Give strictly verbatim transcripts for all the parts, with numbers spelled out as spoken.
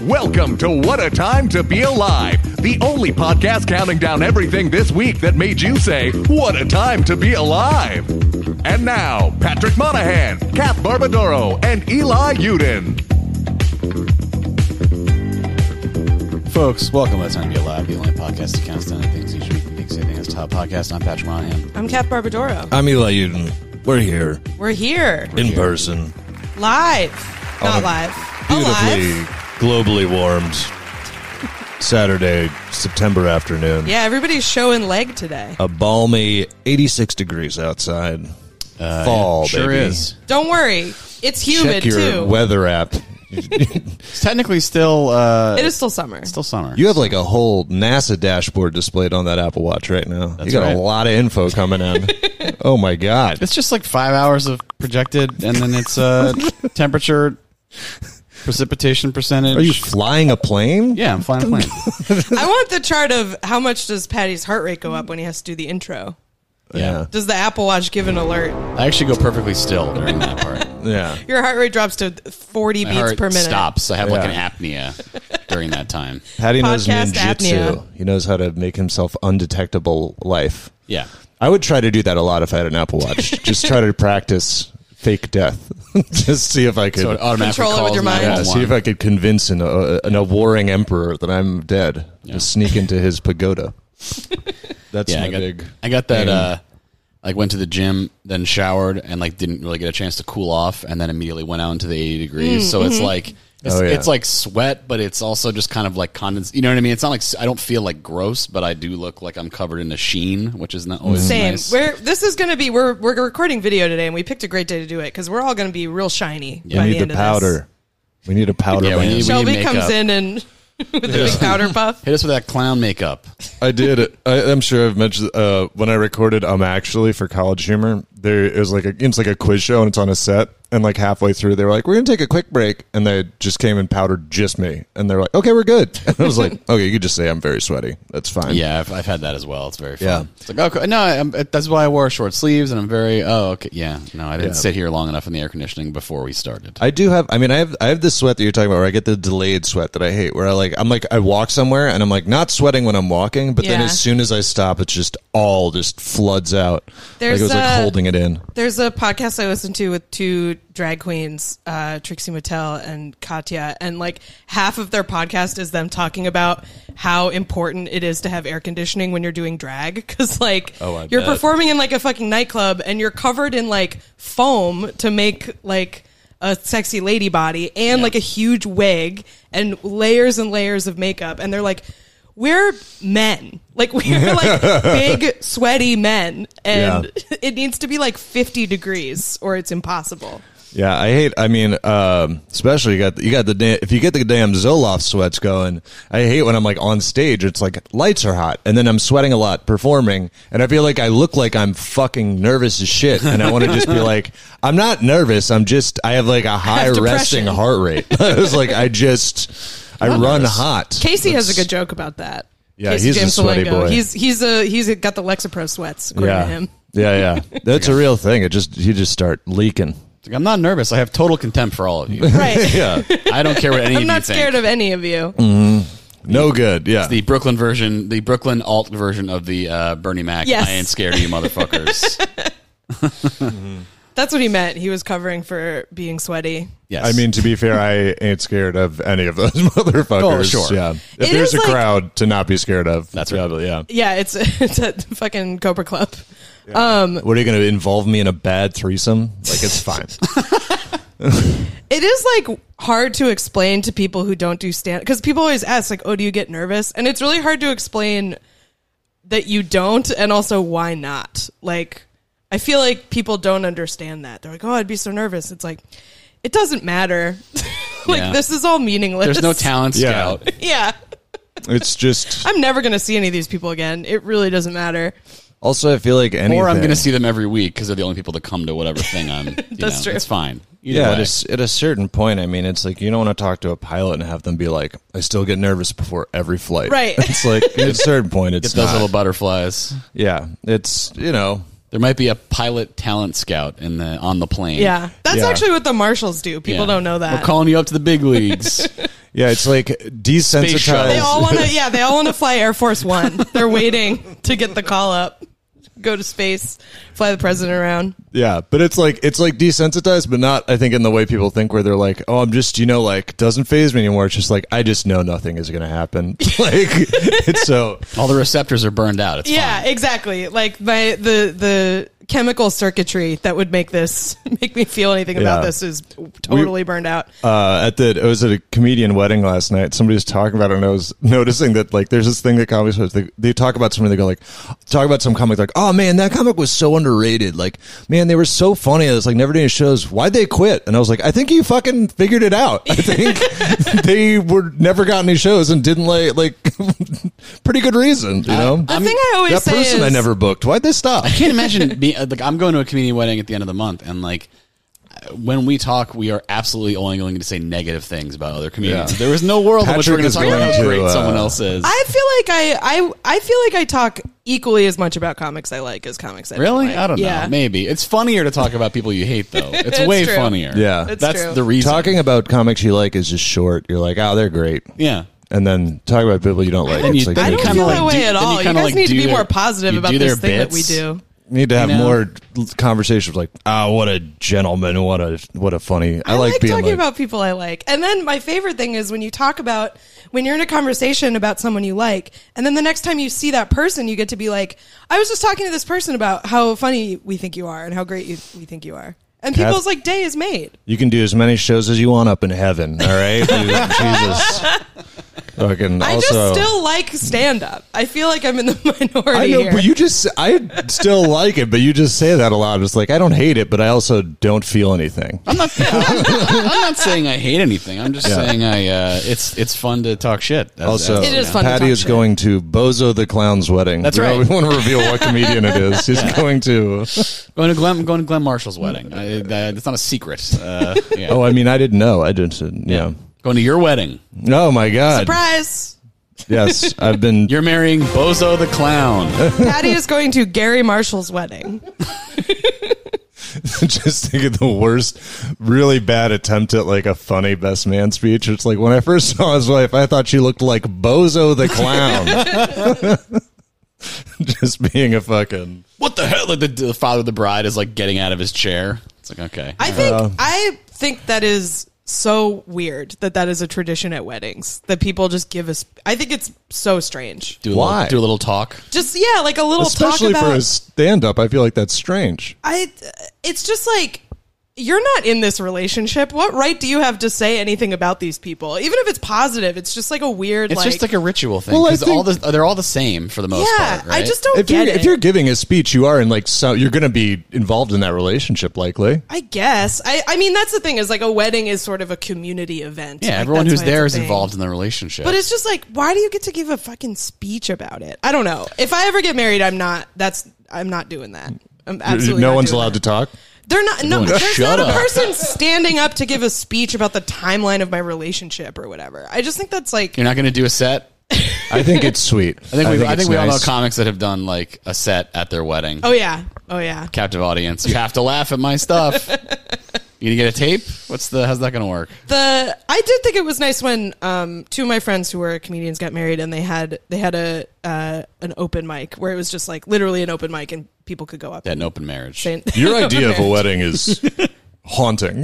Welcome to What a Time to Be Alive, the only podcast counting down everything this week that made you say, what a time to be alive. And now, Patrick Monahan, Kath Barbadoro, and Eli Uden. Folks, welcome to What a Time to Be Alive, the only podcast that counts down things each week and makes anything as top podcast. I'm Patrick Monahan. I'm Kath Barbadoro. I'm Eli Uden. We're here. We're here. In person. Live. Not On a live. Beautifully, Alive. globally warmed Saturday, September afternoon. Yeah, everybody's showing leg today. A balmy eighty-six degrees outside. Uh, Fall, sure baby. is. Don't worry. It's humid, Check your too. weather app. It's technically still uh, It is still summer. it's still summer. You have like a whole NASA dashboard displayed on that Apple Watch right now. That's you got right. a lot of info coming in. Oh my God. It's just like five hours of projected, and then it's uh, temperature, precipitation percentage. Are you flying a plane? Yeah, I'm flying a plane. I want the chart of how much does Patty's heart rate go up when he has to do the intro. Yeah. Does the Apple Watch give an alert? I actually go perfectly still during that part. Yeah. Your heart rate drops to forty My beats heart per minute. stops. I have like Yeah. an apnea during that time. Patty knows Podcast ninjutsu. apnea. He knows how to make himself undetectable life. Yeah. I would try to do that a lot if I had an Apple Watch. Just try to practice fake death. Just see if I could. So it automatically Control it with calls your mind. yeah, nine one one. see if I could convince an, uh, an a warring emperor that I'm dead. Yeah. Just sneak into his pagoda. That's Yeah, my I got, big. I got that. aim. Uh, like went to the gym, then showered, and like didn't really get a chance to cool off, and then immediately went out into the eighty degrees. So it's like it's, Oh, yeah. it's like sweat, but it's also just kind of like condens. You know what I mean? It's not like I don't feel like gross, but I do look like I'm covered in a sheen, which is not always Same. nice. We're, this is going to be, we're, we're recording video today, and we picked a great day to do it because we're all going to be real shiny We by need the the end of powder. this. We need a powder Yeah, we band. need- Shelby makeup. comes in and with a big powder puff. Hit us with that clown makeup. I did. it. I, I'm sure I've mentioned uh, when I recorded. Um, actually for College Humor, there it was like a it's like a quiz show and it's on a set. And like halfway through, they were like, "We're gonna take a quick break," and they just came and powdered just me. And they're like, "Okay, we're good." And I was like, "Okay, you could just say I'm very sweaty. That's fine." Yeah, I've, I've had that as well. It's very fun. Yeah. It's like, okay, no, I'm, that's why I wore short sleeves, and I'm very, oh, okay, yeah. No, I didn't Yeah. sit here long enough in the air conditioning before we started. I do have. I mean, I have. I have this sweat that you're talking about, where I get the delayed sweat that I hate. Where I like, I'm like, I walk somewhere and I'm like not sweating when I'm walking, but then Yeah. as soon as I stop, it's just all just floods out. There's like it was like a- holding it in. There's a podcast I listened to with two drag queens, uh, Trixie Mattel and Katya, and like half of their podcast is them talking about how important it is to have air conditioning when you're doing drag, because like Oh, I you're bet. performing in like a fucking nightclub and you're covered in like foam to make like a sexy lady body and Yeah. like a huge wig and layers and layers of makeup, and they're like, we're men. Like, we're like big, sweaty men. And it needs to be like fifty degrees or it's impossible. Yeah, I hate. I mean, um, especially you got you got the da- if you get the damn Zoloft sweats going. I hate when I'm like on stage. It's like lights are hot, and then I'm sweating a lot performing, and I feel like I look like I'm fucking nervous as shit. And I want to just be like, I'm not nervous. I'm just I have like a high have resting depression. heart rate. I was like, I just I run hot. Casey has a That's- good joke about that. Yeah, Casey he's a James sweaty Salengo. boy. He's he's a he's a, got the Lexapro sweats, according Yeah, to him. yeah, yeah. That's a real thing. It just you just start leaking. It's like, I'm not nervous. I have total contempt for all of you. Right. Yeah, I don't care what any of I'm you not think. scared of any of you. no good. Yeah, The Brooklyn version, the Brooklyn alt version of the uh, Bernie Mac. Yes. I ain't scared of you motherfuckers. That's what he meant. He was covering for being sweaty. Yes. I mean, to be fair, I ain't scared of any of those motherfuckers. Oh, sure. Yeah. If It there's is a like- crowd to not be scared of, That's right. probably, yeah. Yeah, it's it's a fucking Cobra Club. Um, What are you going to involve me in a bad threesome? Like, it's fine. It is like hard to explain to people who don't do stand, because people always ask like, "Oh, do you get nervous?" And it's really hard to explain that you don't, and also why not. Like, I feel like people don't understand that. They're like, "Oh, I'd be so nervous." It's like, it doesn't matter. Like, Yeah. this is all meaningless. there's no talent Yeah. scout. Yeah, It's just. I'm never gonna see any of these people again. It really doesn't matter. Also, I feel like anything. Or I'm going to see them every week because they're the only people that come to whatever thing I'm. You That's know, true. It's fine. Either Yeah, way. at a, s- at a certain point, I mean, it's like you don't want to talk to a pilot and have them be like, I still get nervous before every flight. Right. It's like, at a certain point, it's Get those not. little butterflies. Yeah, it's, you know. There might be a pilot talent scout in the on the plane. Yeah, that's Yeah. actually what the marshals do. People Yeah. don't know that. We're calling you up to the big leagues. Yeah, it's like shuttle. desensitized. They all want to. Yeah, they all want to fly Air Force One. They're waiting to get the call up, go to space, fly the president around. Yeah, but it's like it's like desensitized, but not, I think, in the way people think, where they're like, "Oh, I'm just, you know, like doesn't faze me anymore." It's just like I just know nothing is going to happen. Like it's so All the receptors are burned out. It's Yeah, fine. exactly. Like my the the chemical circuitry that would make this make me feel anything about Yeah. this is totally burned out. uh, at the I was at a comedian wedding last night. Somebody was talking about it, and I was noticing that like there's this thing that comics they, they talk about something. They go like talk about some comic like, "Oh man, that comic was so underrated. Like, man, they were so funny. It's like never doing shows. Why'd they quit?" And I was like, I think you fucking figured it out. I think they were never got any shows and didn't like like pretty good reason. You know, The thing I always that say person is I never booked. Why'd they stop? I can't imagine being like I'm going to a comedian wedding at the end of the month, and like when we talk, we are absolutely only going to say negative things about other comedians. Yeah. There is no world in which we're Patrick going to is talk about going how to, great uh, someone else is. I feel like I, I I feel like I talk equally as much about comics I like as comics I Really? don't like. I don't know. Yeah. Maybe it's funnier to talk about people you hate, though. It's, It's way true. funnier. Yeah. It's that's true. the reason. Talking about comics you like is just short. You're like, oh, they're great. yeah. And then talking about people you don't like. Then It's you- like, then I you don't kinda feel like that way do- at then you all. You, kinda guys like need to do be their- more positive you about do this their thing that we bits. do. need to have You know? more conversations like, ah, what a gentleman, what a what a funny. I, I like, like being talking like, about people I like. And then my favorite thing is when you talk about when you're in a conversation about someone you like, and then the next time you see that person, you get to be like, I was just talking to this person about how funny we think you are and how great you, we think you are. And Kath- people's like day is made. you can do as many shows as you want up in heaven. All right, Dude, Jesus. Fucking I also, just still like stand up. I feel like I'm in the minority I know, here. but you just, I still like it, but you just say that a lot. It's like I don't hate it, but I also don't feel anything. I'm not. I'm not saying I hate anything. I'm just Yeah. saying I. Uh, it's it's fun to talk shit. As- Also, as- It is fun to Patty talk is shit. going to Bozo the Clown's wedding. That's we right. Don't, we want to reveal what comedian it is. He's going to. Going to Glenn. Going to Glenn Marshall's wedding. I, that, it's not a secret. Uh, yeah. Oh, I mean, I didn't know. I didn't. Yeah. Going to your wedding. Oh my God. Surprise! Yes, I've been. You're marrying Bozo the Clown. Patty is going to Gary Marshall's wedding. Just think of the worst, really bad attempt at like a funny best man speech. It's like when I first saw his wife, I thought she looked like Bozo the Clown. Just being a fucking. What the hell? Like the, the father of the bride is like getting out of his chair. It's like okay. I think Uh, I think that is so weird that that is a tradition at weddings that people just give us. I think it's so strange. do a Why? Little, do a little talk. Just yeah, like a little Especially talk for about. a stand up, I feel like that's strange. I. It's just like you're not in this relationship. What right do you have to say anything about these people? Even if it's positive, it's just like a weird. It's like, just like a ritual thing Well, I because all the think- they're all the same for the most yeah. part. Right? I just don't If you're, get it. if you're giving a speech, you are in like so you're going to be involved in that relationship likely. I guess. I. I mean, that's the thing. Is like a wedding is sort of a community event. yeah. Like, Everyone that's who's why it's a there is thing. involved in the relationship. But it's just like, why do you get to give a fucking speech about it? I don't know. If I ever get married, I'm not. That's. I'm not doing that. I'm absolutely. no not one's doing allowed that. to talk. They're not. No, Everyone there's shut not a up. person standing up to give a speech about the timeline of my relationship or whatever. I just think that's like. You're not going to do a set. I think it's sweet. I think we, I think, it's we all know nice. comics that have done like a set at their wedding. Oh yeah. Oh yeah. Captive audience. You have to laugh at my stuff. You gonna get a tape? What's the? How's that gonna work? The I did think it was nice when um, two of my friends who were comedians got married and they had they had a uh, an open mic where it was just like literally an open mic and people could go up. That and an open marriage. say- Your idea of a wedding is haunting.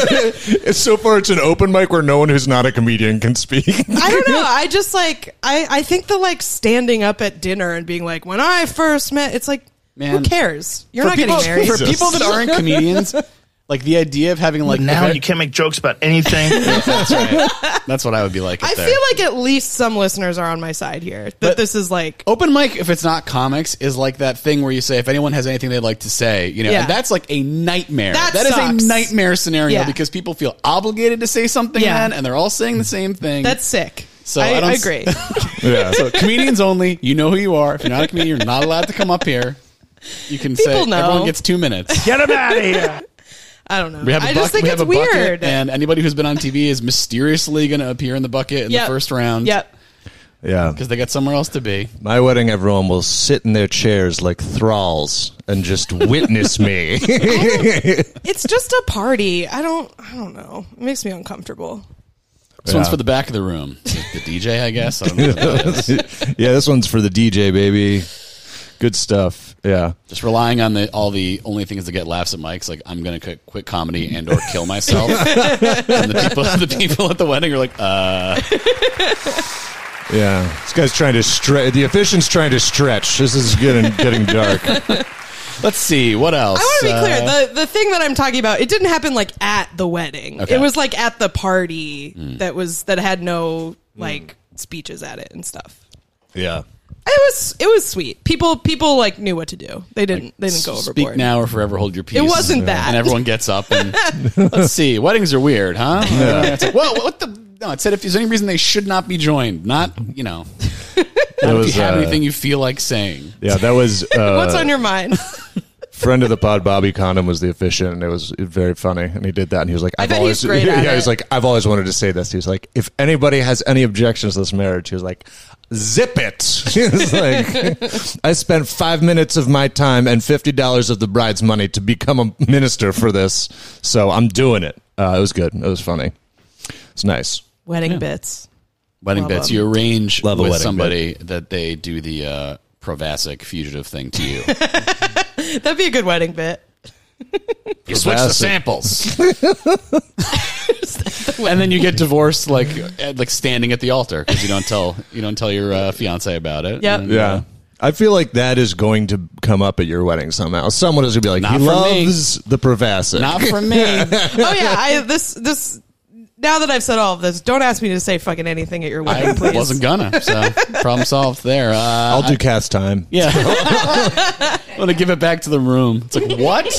It's so far it's an open mic where no one who's not a comedian can speak. I don't know. I just like I, I think the like standing up at dinner and being like, when I first met, it's like, Man. who cares? You're For not people, getting married. for people that aren't comedians, like the idea of having like now if I- you can't make jokes about anything. That's right. That's what I would be like. Up I there. feel like at least some listeners are on my side here. That But- this is like Open mic, if it's not comics, is like that thing where you say if anyone has anything they'd like to say, you know, Yeah. and that's like a nightmare. That That is sucks. a nightmare scenario Yeah. because people feel obligated to say something Yeah. then, and they're all saying the same thing. that's sick. So I, I don't I s- agree. Yeah. so comedians only. You know who you are. If you're not a comedian, you're not allowed to come up here. You can People say know. everyone gets two minutes. Get him out of here. I don't know. We have a I bucket. just think we it's have a weird. bucket, and anybody who's been on T V is mysteriously going to appear in the bucket in Yep. the first round. Yep. Yeah. Because they got somewhere else to be. My wedding, everyone will sit in their chairs like thralls and just witness me. It's just a party. I don't. I don't know. It makes me uncomfortable. This Yeah. one's for the back of the room. The, the D J, I guess. I don't know what that is. Yeah, this one's for the D J, baby. Good stuff. Yeah. Just relying on the all the only things to get laughs at Mike's, like I'm going to quit, quit comedy and or kill myself. And the people, the people at the wedding are like, uh. Yeah. This guy's trying to stretch. The efficient's trying to stretch. This is getting getting dark. Let's see what else. I want to be Uh, clear. The the thing that I'm talking about, it didn't happen like at the wedding. Okay. It was like at the party that was that had no like speeches at it and stuff. Yeah. It was it was sweet. People people like knew what to do. They didn't they didn't go Speak overboard. now or forever hold your peace. It wasn't that. And everyone gets up and let's see. Weddings are weird, huh? Uh, it's like, whoa, what the? No, it said if there's any reason they should not be joined, not you know, not was, if you have uh, anything you feel like saying. Yeah, that was uh, What's on your mind? friend of the pod, Bobby Condom, was the officiant, and it was very funny. And he did that, and he was like, "I've bet always, he's great at yeah, he it. was like, I've always wanted to say this." He was like, "If anybody has any objections to this marriage," he was like, "Zip it." He was like, "I spent five minutes of my time and fifty dollars of the bride's money to become a minister for this, so I'm doing it." Uh, it was good. It was funny. It's nice. Wedding bits. Wedding Love bits. them. You arrange Love a with wedding somebody that they do the uh, Provasic fugitive thing to you. That'd be a good wedding bit. You switch the Provasic. samples, and then you get divorced like at- like standing at the altar because you don't tell you don't tell your uh, fiance about it. Yep. And, Yeah. uh, I feel like that is going to come up at your wedding somehow. Someone is going to be like, Not he for me. loves the Provasic. not for me. Oh yeah, I this this now that I've said all of this, don't ask me to say fucking anything at your wedding, I please. wasn't gonna. So problem solved there. Uh, I'll do cast time. Yeah. I'm going to give it back to the room. It's like, what?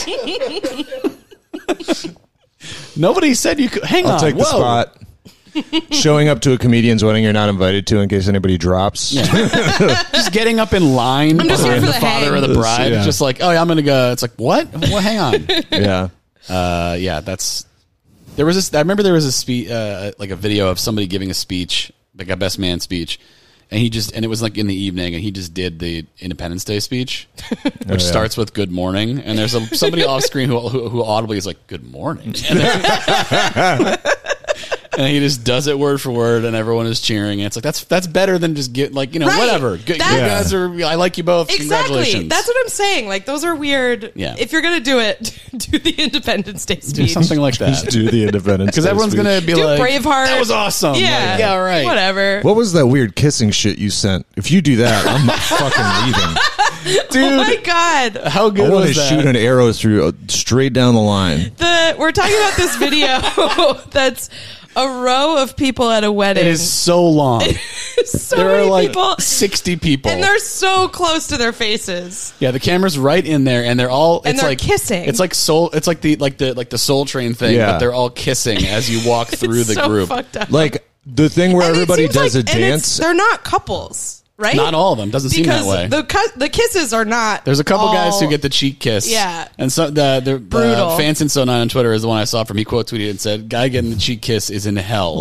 Nobody said you could. Hang I'll on. take the Whoa. spot. Showing up to a comedian's wedding you're not invited to in case anybody drops. Just getting up in line I'm just here behind for the the father hang. or the bride. Yeah. Just like, oh, yeah, I'm going to go. It's like, what? Well, hang on. Yeah. Uh, yeah, that's. There was this. I remember there was a speech, uh, like a video of somebody giving a speech, like a best man speech, and he just and it was like in the evening, and he just did the Independence Day speech, which yeah. starts with "Good morning," and there's a, somebody off screen who, who who audibly is like "Good morning," and, then- and he just does it word for word, and everyone is cheering. And it's like that's that's better than just get like you know Right. whatever. Good, you That's- guys are. I like you both. Exactly. Congratulations. That's what I'm saying. Like those are weird. Yeah. If you're gonna do it, do the Independence Day Do speech. something like Just that. do the Independence Because Day everyone's speech. going to be Do like, Braveheart. that was awesome. Yeah. Like, yeah, all right. Whatever. What was that weird kissing shit you sent? If you do that, I'm not fucking leaving. Dude, Oh my god. how good I want to was that? shoot an arrow through uh, straight down the line. The we're talking about this video that's a row of people at a wedding. It is so long. so there many are like people. sixty people. And they're so close to their faces. yeah, the camera's right in there, and they're all. And it's they're like kissing. It's like soul. It's like the like the like the Soul Train thing, Yeah. but they're all kissing as you walk through It's the so group. fucked up. Like the thing where And it everybody seems does like- a and it's- dance. They're not couples, right? Not all of them. Doesn't seem because that way. the cu- the kisses are not. There's a couple all- guys who get the cheek kiss. Yeah. And so the, the Brutal. uh, Fanson So nine on Twitter is the one I saw from. He quote tweeted and said, "Guy getting the cheek kiss is in hell."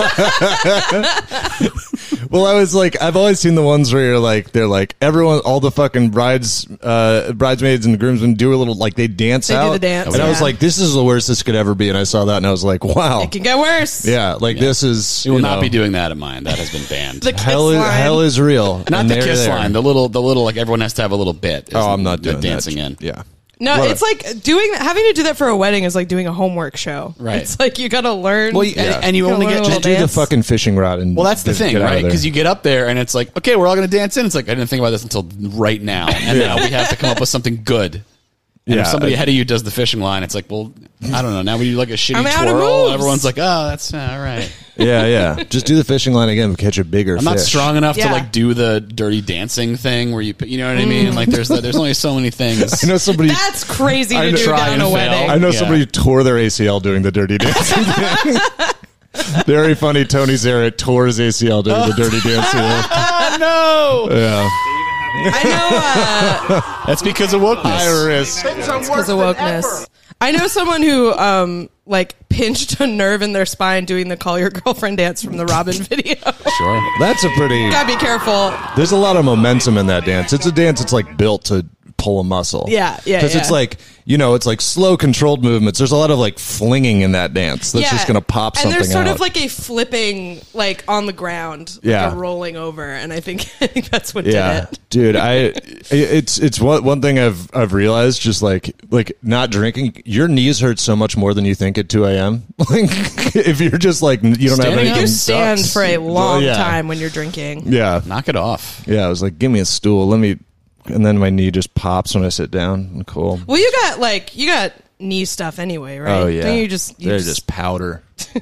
Well, I was like, I've always seen the ones where you're like, they're like, everyone, all the fucking brides, uh, bridesmaids and groomsmen do a little, like, they dance They do out. the dance, And I was yeah. like, this is the worst this could ever be. And I saw that and I was like, wow. It can get worse. Yeah, like this is. He will you not know, be doing that at mine. That has been banned. The kiss hell is, line. hell is real. Not And the they're kiss there. line. The little, the little like everyone has to have a little bit. Oh, I'm not They're doing dancing that. in. Yeah. No, What it's a- like doing having to do that for a wedding is like doing a homework show. Right. It's like you got to learn. Well, you, Yeah. and, and you Gotta only learn get a to little Just do the dance. fucking fishing rod and Well, that's the just thing, get out of right? there. Because you get up there and it's like, okay, we're all going to dance in. It's like, I didn't think about this until right now. And now we have to come up with something good. And Yeah. if somebody ahead of you does the fishing line, it's like, well, I don't know. Now we do like a shitty I'm out of twirl. moves. Everyone's like, oh, that's uh, all right. Yeah, yeah. Just do the fishing line again, but catch a bigger I'm not fish. strong enough Yeah. to like do the dirty dancing thing where you, put- you know what I mean? Like there's there's only so many things. I know somebody. That's crazy I to know- do try down and a fail. wedding. I know Yeah. somebody tore their A C L doing the dirty dancing thing. Very funny. Tony Zarrett tore his A C L doing the dirty dancing. Oh no! Yeah. I know. Uh, That's because of wokeness. High risk. because of wokeness. I know someone who um like pinched a nerve in their spine doing the "Call Your Girlfriend" dance from the Robin video. Sure. That's a pretty. Gotta be careful. There's a lot of momentum in that dance. It's a dance that's like built to pull a muscle. Yeah, yeah, Because it's yeah. like, you know, it's like slow, controlled movements. There's a lot of like flinging in that dance that's Yeah. just going to pop and something there's sort out. of like a flipping, like on the ground, like Yeah. a rolling over, and I think I think that's what yeah, did it. dude. I it's it's one one thing I've I've realized, just like like not drinking, your knees hurt so much more than you think at two a.m. Like if you're just like you don't have Standing anything. up You stand sucks. for a long Yeah. time when you're drinking. Yeah, Knock it off. yeah. I was like, give me a stool. Let me. And then my knee just pops when I sit down. Cool. Well, you got like you got knee stuff anyway, right? Oh yeah, Don't you just you they're just, just powder.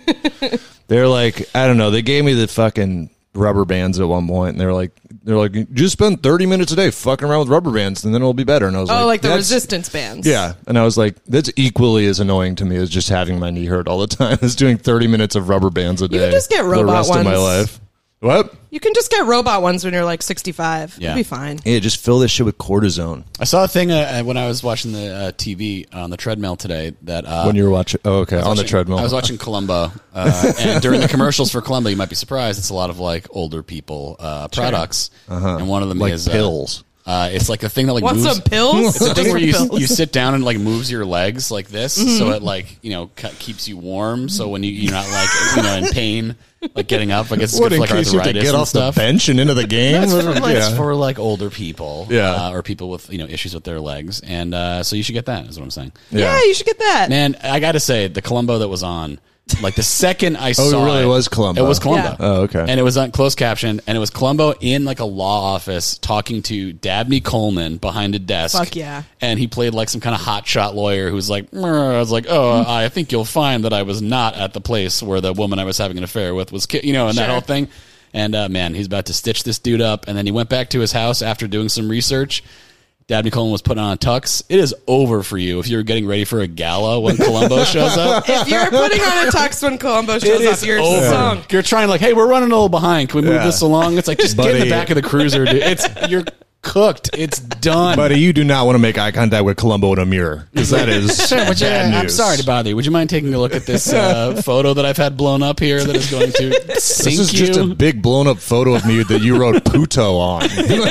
They're like, I don't know. They gave me the fucking rubber bands at one point, and they're like, they're like, just spend thirty minutes a day fucking around with rubber bands, and then it'll be better. And I was oh, like, like the that's- resistance bands. Yeah, and I was like, that's equally as annoying to me as just having my knee hurt all the time as doing thirty minutes of rubber bands a day. can just get for the robot rest of my ones. life. What? You can just get robot ones when you're like sixty-five. Yeah. You'll be fine. Yeah, just fill this shit with cortisone I saw a thing uh, when I was watching the uh, T V on the treadmill today that uh, when you were watching. Oh, okay, on the watching- treadmill. I was watching Columbo, uh, and during the commercials for Columbo, you might be surprised. It's a lot of like older people uh, products, and one of them like is uh, pills. Uh, it's like a thing that like Want moves. some pills? It's a thing where you Pills. you sit down and like moves your legs like this, Mm-hmm. so it like you know cu- keeps you warm. So when you you're not like you know in pain, like getting up, like it's What, good in for like case you have to arthritis get and off stuff. the bench and into the game? That's for, like, Yeah. it's for like older people, Yeah. uh, or people with you know issues with their legs, and uh, so you should get that. Is what I'm saying. Yeah, you should get that. Man, I got to say, the Columbo that was on, like the second I Oh, it saw really was Columbo. It was Columbo. Yeah. Oh, okay. And it was on closed caption, and it was Columbo in like a law office talking to Dabney Coleman behind a desk. Fuck yeah. And he played like some kind of hotshot lawyer who's like, "Meh." I was like, oh, I think you'll find that I was not at the place where the woman I was having an affair with was, ki-, you know, and that Sure. whole thing. And uh, man, he's about to stitch this dude up. And then he went back to his house after doing some research. Dabney Coleman was putting on a tux. It is over for you if you're getting ready for a gala when Columbo shows up. If you're putting on a tux when Columbo shows It up, is you're over. sunk. You're trying like, hey, we're running a little behind. Can we move Yeah. this along? It's like just get in the Buddy. back of the cruiser, dude. It's you're cooked. It's done. Buddy, you do not want to make eye contact with Columbo in a mirror because that is Sure, would you, bad I'm news. sorry to bother you. Would you mind taking a look at this uh, photo that I've had blown up here that is going to sink This is you? just a big blown up photo of me that you wrote Puto on.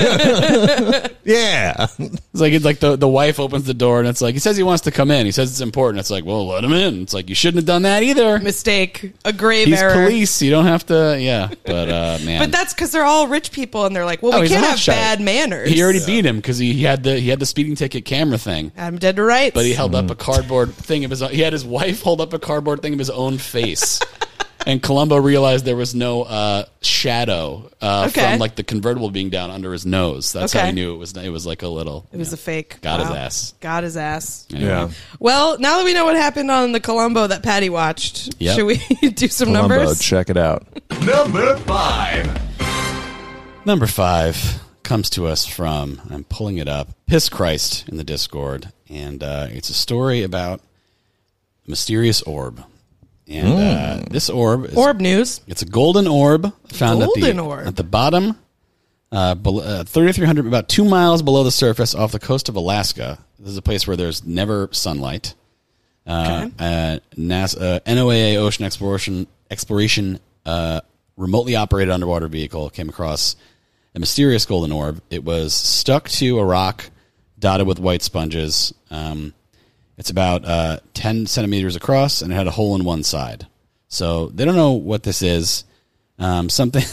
Yeah. It's like it's like the, the wife opens the door and it's like he says he wants to come in. He says it's important. It's like, well, let him in. It's like you shouldn't have done that either. Mistake. A grave He's error. police. You don't have to. Yeah, but uh, man, But that's because they're all rich people and they're like, well, Oh, we he's a can't have hotshot. bad manners. He already beat him because he, he had the he had the speeding ticket camera thing. I'm dead to rights. But he held Mm-hmm. up a cardboard thing of his own. He had his wife hold up a cardboard thing of his own face. And Columbo realized there was no uh, shadow uh, Okay. from like the convertible being down under his nose. That's how Okay. he knew it was. It was like a little. It was a fake. Got his Wow. ass. Got his ass. Anyway. Yeah. Well, now that we know what happened on the Columbo that Patty watched, Yep. should we do some Columbo, numbers? check it out. Number five. Number five comes to us from, I'm pulling it up, Piss Christ in the Discord. And uh, it's a story about a mysterious orb. And uh, this orb is Orb news. It's a golden orb found Golden at the orb. at the bottom, uh, bel- uh, thirty-three hundred, about two miles below the surface, off the coast of Alaska. This is a place where there's never sunlight. Uh, uh, NASA, uh, N O A A Ocean Exploration Exploration uh, remotely operated underwater vehicle came across a mysterious golden orb. It was stuck to a rock, dotted with white sponges. Um, It's about uh, ten centimeters across, and it had a hole in one side. So they don't know what this is. Um, something.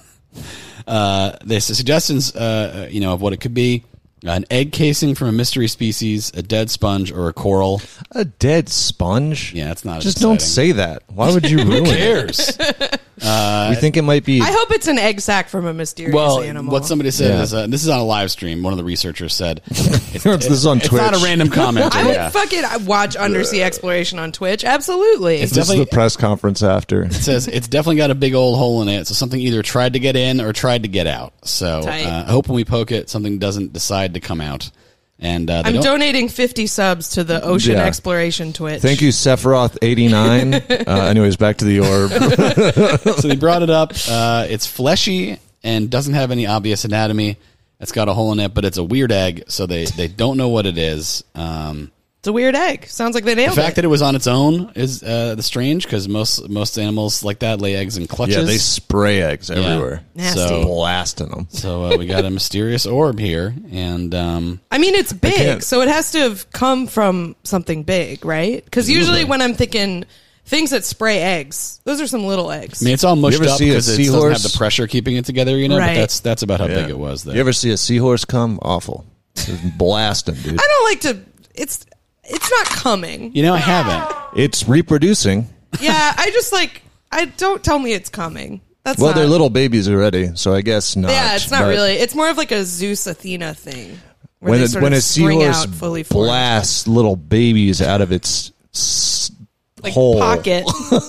uh, there's suggestions, uh, you know, of what it could be: an egg casing from a mystery species, a dead sponge, or a coral. A dead sponge? Yeah, it's not as Just don't exciting. say that. Why would you ruin Who it? cares? We think it might be. I hope it's an egg sack from a mysterious Well, animal. what somebody said Yeah. is uh, this is on a live stream. One of the researchers said it's, This is on it's not a Twitch. random comment. I would yeah. fucking watch Undersea Exploration on Twitch. Absolutely. It's This is definitely- the press conference after. It says it's definitely got a big old hole in it. So something either tried to get in or tried to get out. So Tight. uh, I hope when we poke it, something doesn't decide to come out. And uh, they I'm don't- donating fifty subs to the Ocean Yeah. Exploration Twitch. Thank you, Sephiroth eighty-nine. Uh, anyways, back to the orb. so they brought it up. Uh, it's fleshy and doesn't have any obvious anatomy. It's got a hole in it, but it's a weird egg, so they, they don't know what it is. Um, It's a weird egg. Sounds like they The nailed fact it. that it was on its own is uh, the strange because most most animals like that lay eggs in clutches. Yeah, they spray eggs everywhere. Nasty. So, Blasting them. so uh, we got a mysterious orb here, and um, I mean, it's big, can't- so it has to have come from something big, right? Because usually when I'm thinking things that spray eggs, those are some little eggs. I mean, it's all mushed ever up see a because it doesn't seahorse? have the pressure keeping it together, you know. Right. But that's that's about how Yeah. big it was. There. You ever see a seahorse come? Awful. It's blasting, dude. I don't like to. It's it's not coming. You know, I haven't. It's reproducing. Yeah, I just like. I don't tell me it's coming. That's Well, not, they're little babies already, so I guess not. Yeah, it's not but really. It's more of like a Zeus Athena thing. Where When they a, sort when of a spring seahorse out fully formed. blasts little babies out of its s- like hole. pocket.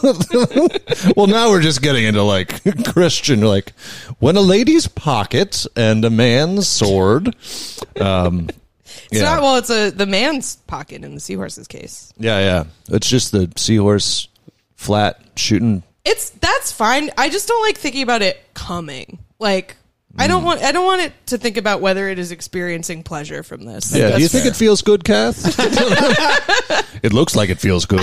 Well, now we're just getting into like Christian, like when a lady's pocket and a man's sword. Um, It's yeah. not well. It's a the man's pocket in the seahorse's case. yeah, yeah. It's just the seahorse flat shooting. It's that's fine. I just don't like thinking about it coming. Like I don't want. I don't want it to think about whether it is experiencing pleasure from this. Yeah. That's Do you think fair. it feels good, Kath? It looks like it feels good.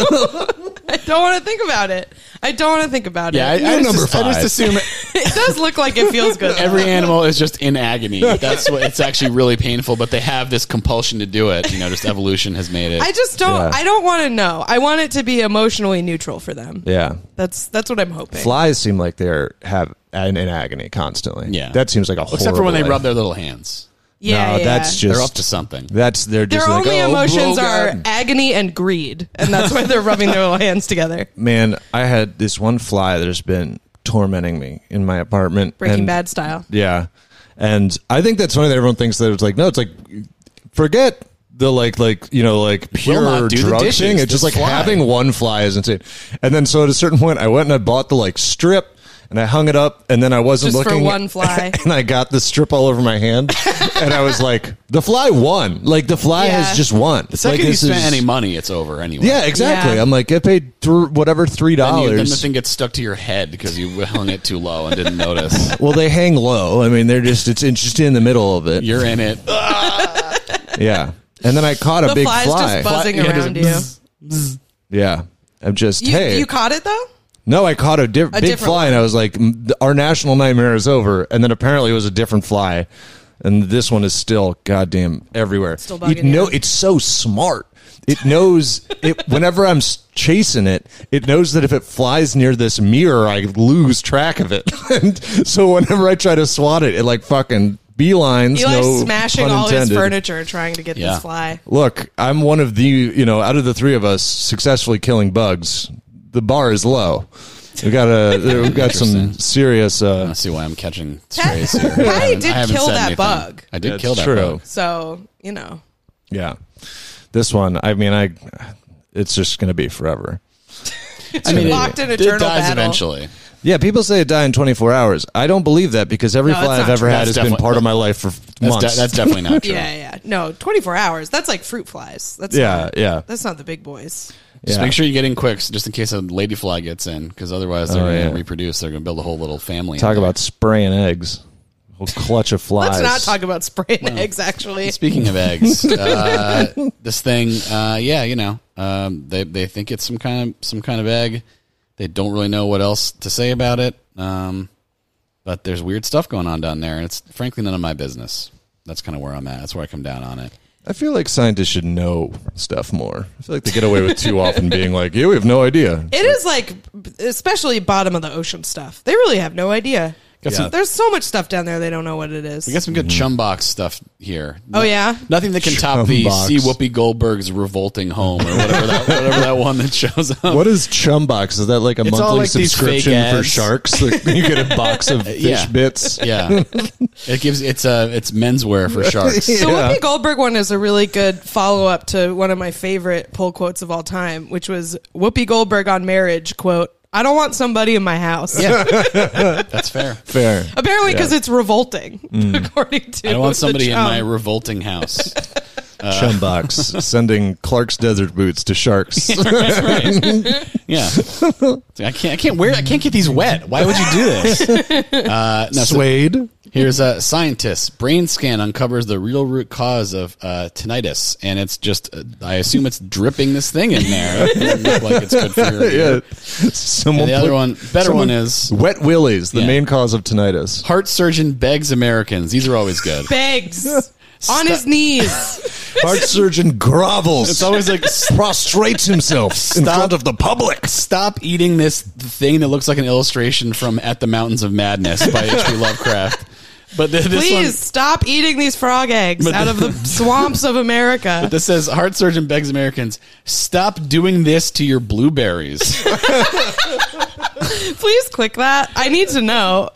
I don't want to think about it. I don't want to think about Yeah, I, it. I, You're just, number I just five. assume It does look like it feels good. every animal is just in agony. That's what it's actually really painful, but they have this compulsion to do it. You know, just evolution has made it. I just don't. Yeah. I don't want to know. I want it to be emotionally neutral for them. Yeah. That's that's what I'm hoping. Flies seem like they're have in, in agony constantly. Yeah. That seems like a Except for when they horrible rub life. their little hands. Yeah, no, yeah. that's just They're up to something. That's they're just Their like, only oh, emotions oh, are God. agony and greed, and that's why they're rubbing their little hands together. Man, I had this one fly that has been tormenting me in my apartment. Breaking and- Bad style. Yeah. And I think that's funny that everyone thinks that it's like, no, it's like, forget the like, like, you know, like pure not do the drug dishes, thing. It's just just like fly. having one fly is insane. And then so at a certain point, I went and I bought the like strip and I hung it up and then I wasn't Just for looking. one fly. And I got the strip all over my hand. And I was like, the fly won. Like the fly Yeah. has just won. The second like, you this spend is- any money, it's over anyway. Yeah, exactly. Yeah. I'm like, I paid th- whatever three Then, you, then the dollars. thing gets stuck to your head because you hung it too low and didn't notice. Well, they hang low. I mean, they're just it's, it's just in the middle of it. You're in it. Yeah. And then I caught a The big fly's fly. just buzzing Yeah, around just you. Yeah. I'm just, You, hey. you caught it though? no, I caught a, di- big different fly and I was like, "M- th- our national nightmare is over. And then apparently it was a different fly. And this one is still goddamn everywhere. Still it bugging know, you. It's so smart. It knows it whenever I'm s- chasing it, it knows that if it flies near this mirror, I lose track of it. And so whenever I try to swat it, it like fucking beelines. Eli's no smashing pun all his intended. furniture trying to get Yeah. this fly. Look, I'm one of the, you know, out of the three of us successfully killing bugs. The bar is low. We got a, we've got some Interesting. serious. I Uh, don't see why I'm catching strays here. Patty I haven't- did I haven't kill said that anything. bug. I did That's kill that true. bug. So, you know. yeah, this one. I mean, I. It's just going to be forever. I mean, locked in it, eternal it dies battle. eventually. Yeah, people say it die in twenty-four hours. I don't believe that because every No, it's fly I've not ever true. had That's has been definitely- part of my life for That's, months. de- that's definitely not true. Yeah, yeah. No, twenty-four hours. That's like fruit flies. That's yeah, not, yeah. That's not the big boys. Just Yeah. make sure you get in quick, just in case a lady fly gets in, because otherwise they're Oh, going to yeah. reproduce. They're going to build a whole little family. in Talk there. about spraying eggs. A whole clutch of flies. Let's not talk about spraying eggs, actually. Speaking of eggs, uh, this thing, uh, yeah, you know, um, they they think it's some kind of some kind of egg. They don't really know what else to say about it. Um, but there's weird stuff going on down there, and it's frankly none of my business. That's kind of where I'm at. That's where I come down on it. I feel like scientists should know stuff more. I feel like they get away with too often being like, yeah, we have no idea. It is like, especially bottom of the ocean stuff. They really have no idea. Got some, There's so much stuff down there they don't know what it is. we got some good chumbox stuff here. Oh, yeah? Nothing that can top the Chumbox. see Whoopi Goldberg's revolting home or whatever that whatever that one that shows up. What is Chumbox? Is that like a It's all monthly like these subscription fake for ads. sharks? Like, you get a box of fish yeah. bits. Yeah, it gives it's uh it's menswear for sharks. The Yeah. Whoopi Goldberg one is a really good follow up to one of my favorite pull quotes of all time, which was Whoopi Goldberg on Marriage, quote, I don't want somebody in my house. Yeah, that's fair. Fair. Apparently because Yeah. it's revolting, according to I don't want the somebody in chum. my revolting house. Chumbox sending Clark's desert boots to sharks. That's right. Yeah, I can't. I can't wear. I can't get these wet. Why would you do this? Uh, no, so Suede. here's a scientist. Brain scan uncovers the real root cause of uh, tinnitus, and it's just. Uh, I assume it's dripping this thing in there. It doesn't look like it's good for your ear. Yeah. Someone And the other put- one, better someone- one is Wet willies, the Yeah. main cause of tinnitus. heart surgeon begs Americans. These are always good. Begs on his knees. Heart surgeon grovels. It's always like prostrates himself in Stop. front of the public. stop eating this thing that looks like an illustration from At the Mountains of Madness by H P Lovecraft. But th- this Please one, stop eating these frog eggs But out the- of the swamps of America. this says heart surgeon begs Americans, stop doing this to your blueberries. Please click that. I need to know.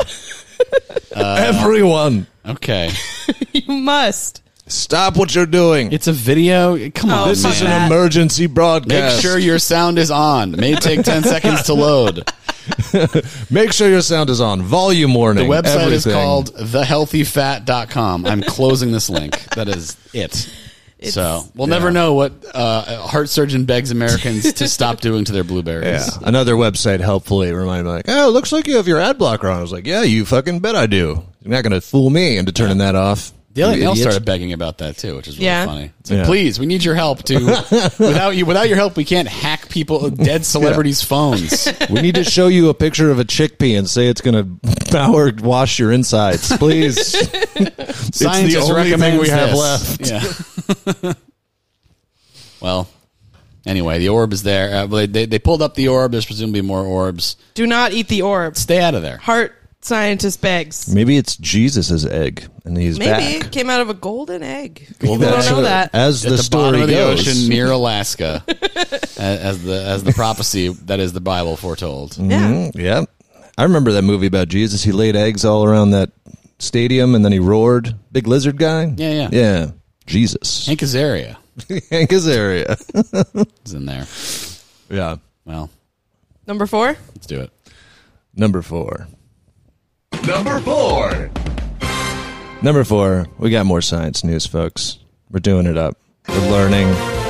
Everyone, Okay. You must. stop what you're doing. It's a video. Come on, Oh, This is man. an emergency broadcast. Make sure your sound is on. May take ten seconds to load. Make sure your sound is on. Volume The warning. website is everything. called the healthy fat dot com. I'm closing this link. That is it. So we'll never know what uh, heart surgeon begs Americans to stop doing to their blueberries. Yeah. Another website helpfully reminded me, like, oh, looks like you have your ad blocker on. I was like, yeah, you fucking bet I do. You're not going to fool me into turning that off. Daily You Mail idiots. started begging about that too, which is really Yeah. funny. It's like, Yeah. please, we need your help to. without you, without your help, we can't hack people, dead celebrities' phones. We need to show you a picture of a chickpea and say it's going to power wash your insides, please. It's the Scientists only thing recommend we have this. left. Yeah. Well, anyway, the orb is there. Uh, they, they they pulled up the orb. There's presumably more orbs. Do not eat the orb. Stay out of there. Heart scientist begs. Maybe it's Jesus' egg, and he's Maybe back. it came out of a golden egg. Golden People don't egg. know that. As At the, the story bottom of the goes. ocean near Alaska, as, as the as the prophecy that is the Bible foretold. Yeah. Mhm, yeah. I remember that movie about Jesus. He laid eggs all around that stadium, and then he roared. Big lizard guy? Yeah, yeah. Yeah. Jesus. Hank Azaria Hank Azaria. is in there. Yeah. Well, Number four. let's do it. Number four. Number four. Number four, we got more science news, folks. We're doing it up. We're learning,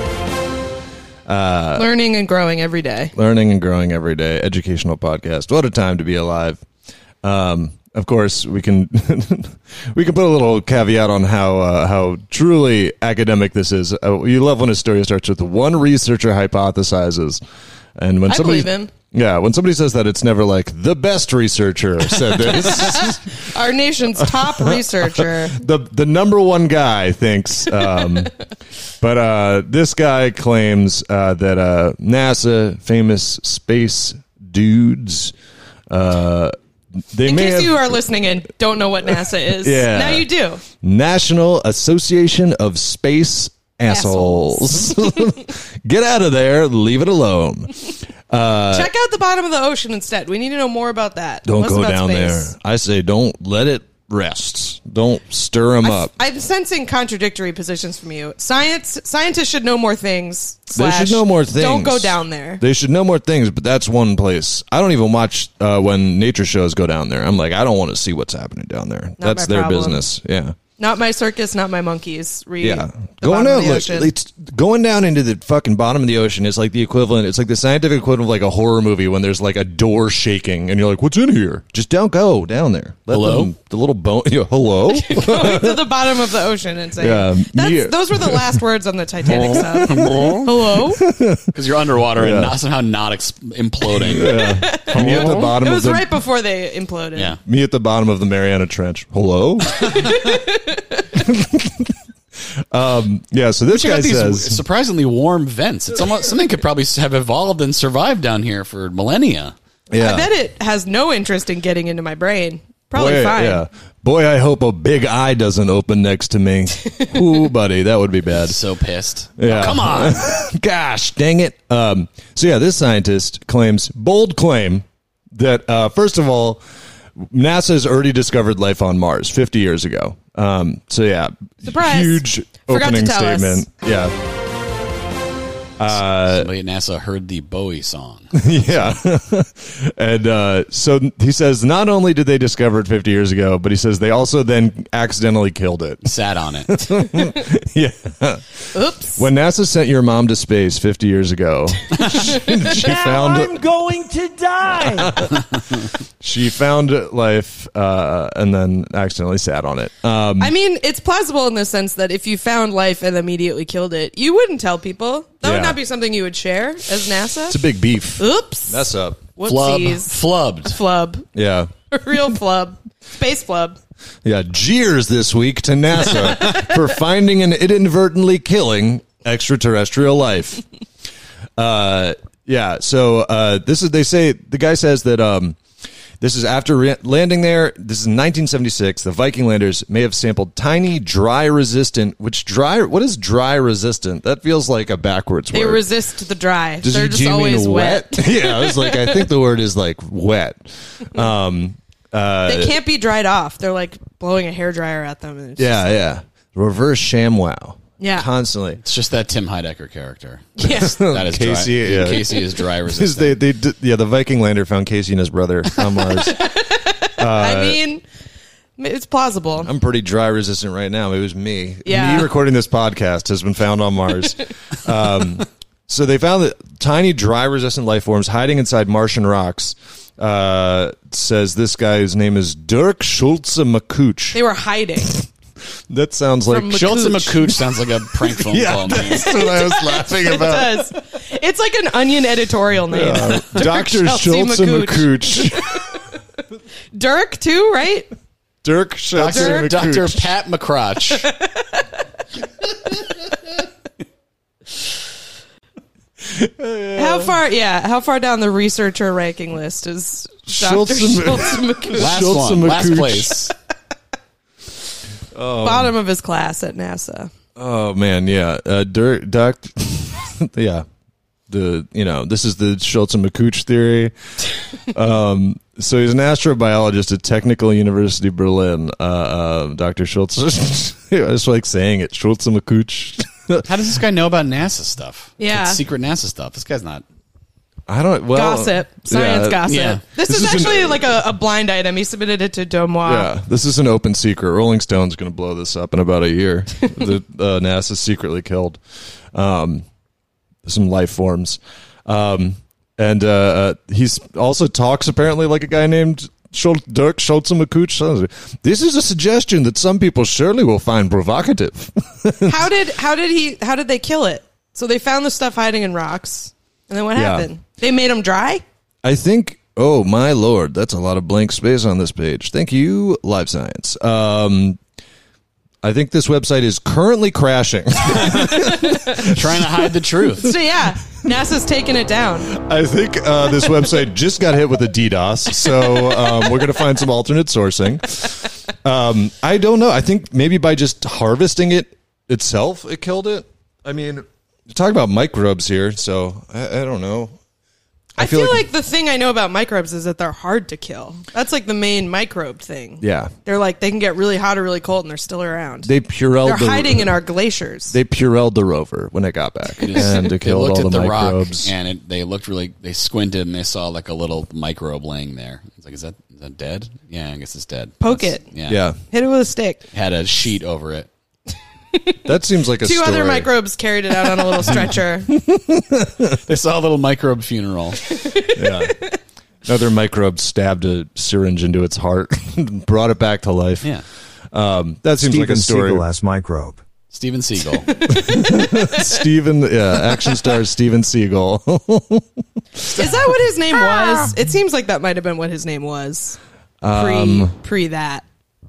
Uh, Learning and growing every day. learning and growing every day. Educational podcast. What a time to be alive. Um, of course, we can we can put a little caveat on how uh, how truly academic this is. Uh, you love when a story starts with one researcher hypothesizes, and when I somebody believe him. yeah, when somebody says that, it's never like the best researcher said this. Our nation's top researcher. the the number one guy thinks, um, but uh, this guy claims uh, that uh, NASA, famous space dudes, uh, they In may case have you are listening and don't know what NASA is, Yeah. now you do. National Association of Space Assholes. Get out of there, leave it alone. Uh, Check out the bottom of the ocean instead. We need to know more about that. Don't Less go about down space. there. I say don't let it rest. Don't stir them up. I'm sensing contradictory positions from you. Science scientists should know more things. They slash, should know more things. Don't go down there. They should know more things, but that's one place. I don't even watch uh, when nature shows go down there. I'm like, I don't want to see what's happening down there. that's my their problem. business. Yeah. Not my circus, not my monkeys. Read Yeah. the Going bottom down, of the look, ocean. it's going down into the fucking bottom of the ocean is like the equivalent. It's like the scientific equivalent of like a horror movie when there's like a door shaking and you're like, what's in here? Just don't go down there. Let Hello? them- the little bone. Yeah, hello? Going to the bottom of the ocean and saying, Yeah, That's, me- those were the last words on the Titanic sub. Hello? Because you're underwater and not, somehow not ex- imploding. Me at the bottom It of was the right before they imploded. Yeah. me at the bottom of the Mariana Trench. Hello? um, yeah, so this Check guy out these says surprisingly warm vents. It's almost something could probably have evolved and survived down here for millennia. yeah. I bet it has no interest in getting into my brain. Probably Boy, fine. Yeah. Boy, I hope a big eye doesn't open next to me. Ooh, buddy, that would be bad. So pissed. Yeah. Oh, come on. Gosh, dang it. Um, so yeah, this scientist claims, bold claim, that uh, first of all, NASA has already discovered life on Mars fifty years ago. Um, so yeah, Surprise. huge Forgot to opening tell us. statement. Yeah. Uh, Somebody at NASA heard the Bowie song. Yeah. And uh, so he says not only did they discover it fifty years ago, but he says they also then accidentally killed it. Sat on it. Yeah. Oops. When NASA sent your mom to space fifty years ago, she, she Now found I'm going to die. she found life uh, and then accidentally sat on it. Um, I mean, it's plausible in the sense that if you found life and immediately killed it, you wouldn't tell people. That Yeah. would not be something you would share as NASA. it's a big beef. Oops. Mess up. Flub. Whoopsies. Flubbed. Flub. Yeah. Real flub. Space flub. Yeah, jeers this week to NASA for finding and inadvertently killing extraterrestrial life. Uh, yeah, so uh, this is, they say, the guy says that um, this is after re- landing there. This is nineteen seventy-six. The Viking landers may have sampled tiny, dry resistant, which dry, what is dry resistant? That feels like a backwards They word. resist the dry. Does They're he- just do you mean always wet. Yeah, I was like, I think the word is like wet. Um, uh, They can't be dried off. They're like blowing a hairdryer at them. And it's yeah, yeah. Reverse ShamWow. Yeah. Constantly. It's just that Tim Heidecker character. just, yeah. That is Casey, dry. yeah. Casey is dry Because resistant. they, they, did- yeah, the Viking lander found Casey and his brother on Mars. I mean, it's plausible. I'm pretty dry resistant right now. It was me. Yeah. Me recording this podcast has been found on Mars. um, so they found that tiny dry resistant life forms hiding inside Martian rocks. Uh, says this guy's name is Dirk Schulze McCooch. They were hiding. That sounds like From Schultz and McCooch. McCooch sounds like a prank phone yeah, call name. that's what I was laughing It about. does. It's like an Onion editorial name. Uh, Doctor Chelsea Schulze McCooch. McCooch. Dirk too, right? Dirk Schulze Doctor McCooch. Doctor Pat McCrotch. How far? Yeah, how far down the researcher ranking list is Doctor Schultz Schultz and- McCooch? Last Schultz one. and Last McCooch. place. Bottom of his class at NASA. Oh man, yeah, uh, Dirk, Doc, yeah, the you know this is the Schultz and McCooch theory. Um, so he's an astrobiologist at Technical University Berlin. Uh, uh, Doctor Schultz, I just like saying it, Schultz and McCooch. How does this guy know about NASA stuff? Yeah. It's secret NASA stuff. This guy's not. I don't well Gossip, science yeah, gossip. yeah. This, This is, is an- actually like a, a blind item. He submitted it to Domois. Yeah, this is an open secret. Rolling Stone's going to blow this up in about a year. the uh, NASA secretly killed um, some life forms, um, and uh, uh, he's also talks apparently like a guy named Schultz, Dirk Schultze McCooch. This is a suggestion that some people surely will find provocative. How did how did he how did they kill it? So they found the stuff hiding in rocks, and then what Yeah. happened? They made them dry. I think. Oh my lord, that's a lot of blank space on this page. Thank you, Live Science. Um, I think this website is currently crashing. Trying to hide the truth. So yeah, NASA's taking it down. I think uh, this website just got hit with a DDoS, so um, we're going to find some alternate sourcing. Um, I don't know. I think maybe by just harvesting it itself, it killed it. I mean, you're talking about microbes here, so I, I don't know. I, feel, like, the thing I know about microbes is that they're hard to kill. That's like the main microbe thing. Yeah. They're like they can get really hot or really cold, and they're still around. They Purelled They're the, hiding in our glaciers. They Purelled the rover when it got back, and it They killed looked all at the, the microbes. rock and it, they looked really. They squinted and they saw like a little microbe laying there. It's like, is that is that dead? Yeah, I guess it's dead. Poke That's- it. Yeah. Yeah, Hit it with a stick. Had a sheet over it. that seems like a Two story. other microbes carried it out on a little stretcher. They saw a little microbe funeral. Yeah. Another microbe stabbed a syringe into its heart, brought it back to life. Yeah. Um, that seems Steven like a story. Seagal-ass microbe. Steven Seagal. Steven, yeah, action star Steven Seagal. Is that what his name was? It seems like that might have been what his name was. Pre Um, pre that.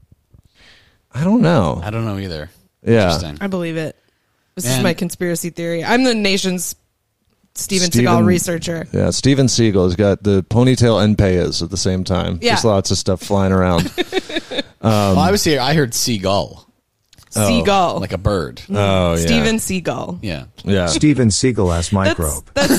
I don't know. I don't know either. Yeah. Interesting. I believe it. This Man. is my conspiracy theory. I'm the nation's Steven, Steven- Seagal researcher. Yeah, Steven Seagal has got the ponytail and payas at the same time. Yeah. Just lots of stuff flying around. well, I was here. I heard seagull, Seagull. like a bird. Oh, yeah. Steven Seagal. Yeah. Yeah. Steven Seagal-ass microbe. That's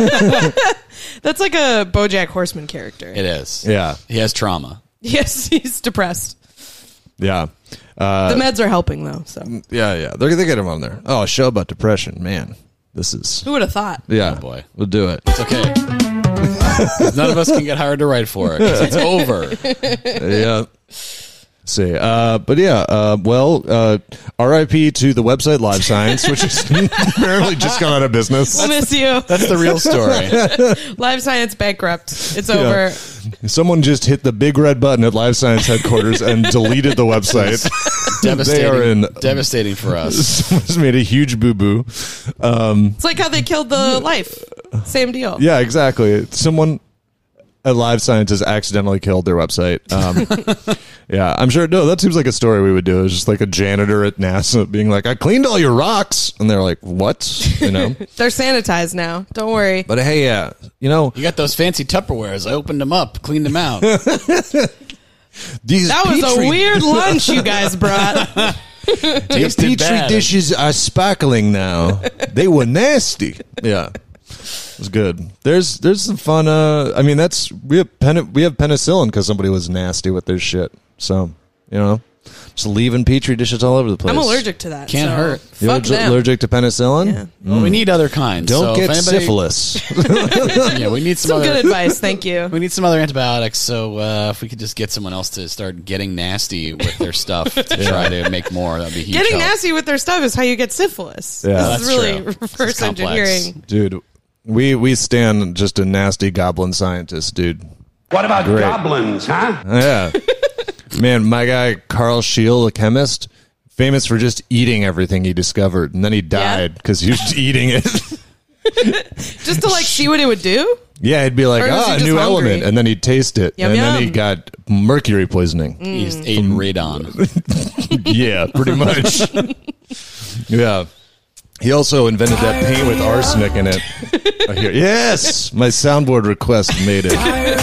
that's like a BoJack Horseman character. It is. Yeah. He has trauma. Yes, he's depressed. Yeah. Uh, The meds are helping though. So yeah, yeah. They're, they get him on there. Oh, a show about depression. Man, this is... who would have thought? Yeah. Oh, boy. We'll do it. It's okay. None of us can get hired to write for it 'cause it's over. Yeah. See, uh, but yeah, uh, well, uh, R I P to the website Live Science, which is apparently just gone out of business. We'll miss you. That's the real story. Live Science bankrupt. It's over. Someone just hit the big red button at Live Science headquarters and deleted the website. Devastating. They are in. Devastating for us. Someone's made a huge boo boo. Um, It's like how they killed the Life. Same deal. yeah, exactly. Someone at Live Science has accidentally killed their website. Um, yeah, I'm sure. No, that seems like a story we would do. It's just like a janitor at NASA being like, "I cleaned all your rocks," and they're like, "What?" You know. They're sanitized now. Don't worry. But hey, yeah, you know, You got those fancy Tupperwares. I opened them up, cleaned them out. these That was Petri- a weird lunch you guys brought. The Tasted Petri bad. dishes are sparkling now. They were nasty. Yeah. It was good. There's there's some fun. Uh, I mean, that's we have pen, we have penicillin because somebody was nasty with their shit. So you know, just leaving petri dishes all over the place. I'm allergic to that. Can't so hurt. You're Fuck them. allergic to penicillin. Yeah. Well, we need other kinds. Don't so get if anybody- syphilis. Yeah, we need some, Some other. good advice. Thank you. We need some other antibiotics. So uh, if we could just get someone else to start getting nasty with their stuff to try to make more, that'd be huge. Getting help. nasty with their stuff is how you get syphilis. Yeah. This That's is really true. This is reverse complex. engineering. Dude, we we stand just a nasty goblin scientist, dude. What about Great. goblins, huh? Yeah. Man, my guy Carl Scheel, a chemist, famous for just eating everything he discovered, and then he died because he was just eating it. Just to like see what it would do. Yeah, he'd be like, Or was he ah, a just new hungry? element, and then he'd taste it, Yum, and then he yum. got mercury poisoning. He just ate radon. Yeah, pretty much. Yeah. He also invented that paint with arsenic in it. I hear, yes, my soundboard request made it.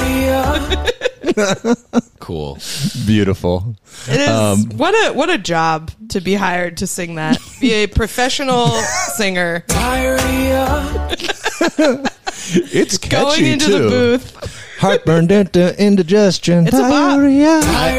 Cool. Beautiful. It is Um, what a what a job to be hired to sing that. Be a professional singer It's catchy going into too. the booth. Heartburn, into indigestion, It's a bop. diarrhea.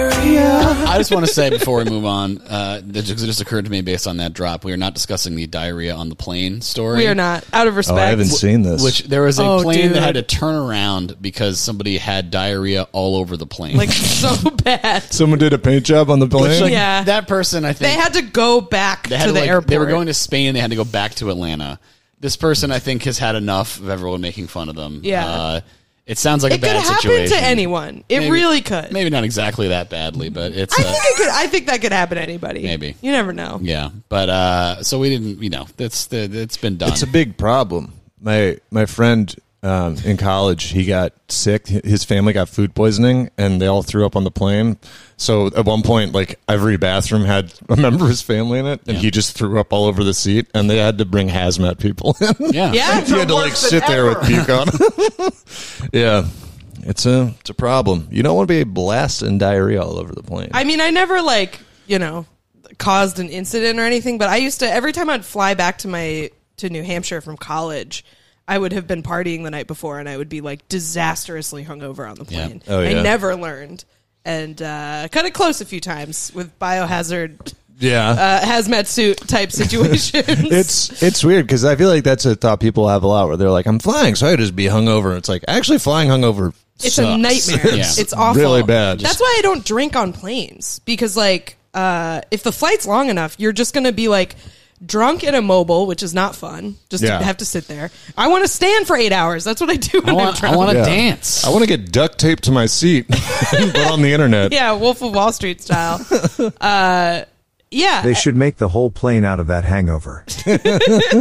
I just want to say before we move on, uh, that just, it just occurred to me based on that drop, we are not discussing the diarrhea on the plane story. We are not out of Oh, respect. I haven't seen this. Which there was a Oh, plane dude. that had to turn around because somebody had diarrhea all over the plane. like so bad. Someone did a paint job on the plane. Which, like, Yeah. that person, I think They had to go back they had to the like, airport. They were going to Spain. They had to go back to Atlanta. This person, I think, has had enough of everyone making fun of them. Yeah. Uh, it sounds like It a bad could happen situation to anyone. It Maybe- really could. Maybe not exactly that badly, but it's. I uh, think it could. I think that could happen to anybody. Maybe. You never know. Yeah, but uh, so we didn't. You know, that's the it's been done. It's a big problem. My my friend um, in college, he got sick. His family got food poisoning, and they all threw up on the plane. So at one point, like every bathroom had a member of his family in it, and Yeah. he just threw up all over the seat. And they had to bring hazmat people in. yeah, Yeah. He had to like sit there with puke on him. Yeah, it's a it's a problem. You don't want to be blasting diarrhea all over the plane. I mean, I never like you know caused an incident or anything, but I used to every time I'd fly back to my to New Hampshire from college, I would have been partying the night before, and I would be like disastrously hungover on the Yeah. plane. Oh, yeah. I never learned, and uh, cut it close a few times with biohazard yeah. uh, hazmat suit type situations. It's it's weird because I feel like that's a thought people have a lot where they're like, I'm flying, so I would just be hungover. It's like actually flying hungover. It's sucks. a nightmare. Yeah. It's awful. Really bad. That's why I don't drink on planes because, like, uh, if the flight's long enough, you're just going to be like drunk and immobile, which is not fun. Just Yeah. to have to sit there. I want to stand for eight hours. That's what I do when I I'm want. drunk. I want to Yeah. dance. I want to get duct taped to my seat, but on the internet. Yeah, Wolf of Wall Street style. uh, yeah. They should make the whole plane out of that hangover. Well, then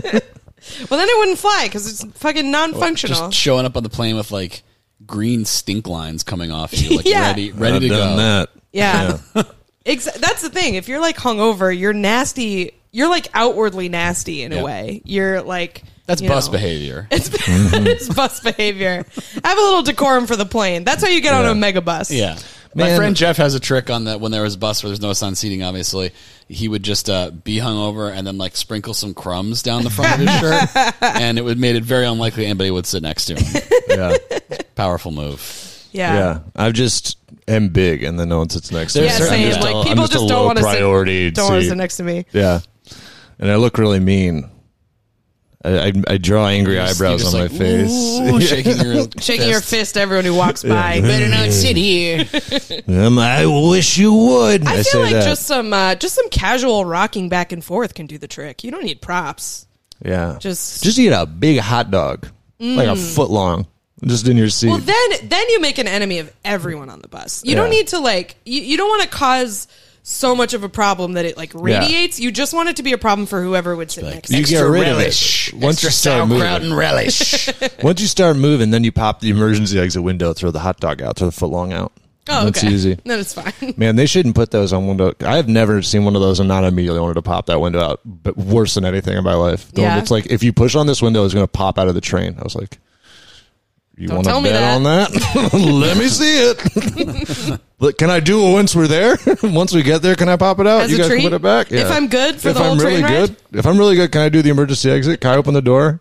it wouldn't fly because it's fucking non-functional. Just showing up on the plane with like green stink lines coming off you, like Yeah. ready, ready I've to done go. that. Yeah. Ex- that's the thing. If you're like hungover, you're nasty. You're like outwardly nasty in Yeah. a way. You're like That's you bus know, behavior. It's, it's bus behavior. Have a little decorum for the plane. That's how you get on Yeah. a mega bus. Yeah. My Man. friend Jeff has a trick on that when there was a bus where there's no assigned seating, obviously. He would just uh, be hungover and then like sprinkle some crumbs down the front of his shirt. And it would made it very unlikely anybody would sit next to him. Yeah. Powerful move. Yeah. Yeah. I just am big and then no one sits next to me. There's Yeah, certain- same. I'm just Like a- I'm people just just, a don't low want to sit. priority Don't want to seat. sit next to me. Yeah. And I look really mean. I, I, I draw angry You're just- eyebrows you're on just my like, face. "Ooh," shaking your Shaking your fist. fist at everyone who walks by. Better not sit here. Um, I wish you would. I, I, feel say like that. just some uh, just some casual rocking back and forth can do the trick. You don't need props. yeah. Just just eat a big hot dog, like a foot long, just in your seat. well, then then you make an enemy of everyone on the bus. You don't Yeah. need to like you, you don't want to cause so much of a problem that it like radiates. You just want it to be a problem for whoever would sit next to you you. get rid relish. of it once you start sauerkraut moving. and relish. Once you start moving, then you pop the emergency exit window, throw the hot dog out, throw the foot long out. Oh, That's okay. easy. Then it's fine. Man, they shouldn't put those on window. I've never seen one of those and not immediately wanted to pop that window out. But worse than anything in my life. The one Yeah. that's like, if you push on this window, it's going to pop out of the train. I was like, you Don't want to tell me bet that. on that? Let me see it. But can I do it once we're there? Once we get there, can I pop it out? As you a guys treat? can put it back? If I'm good for if the I'm whole really train ride? good, If I'm really good, can I do the emergency exit? Can I open the door?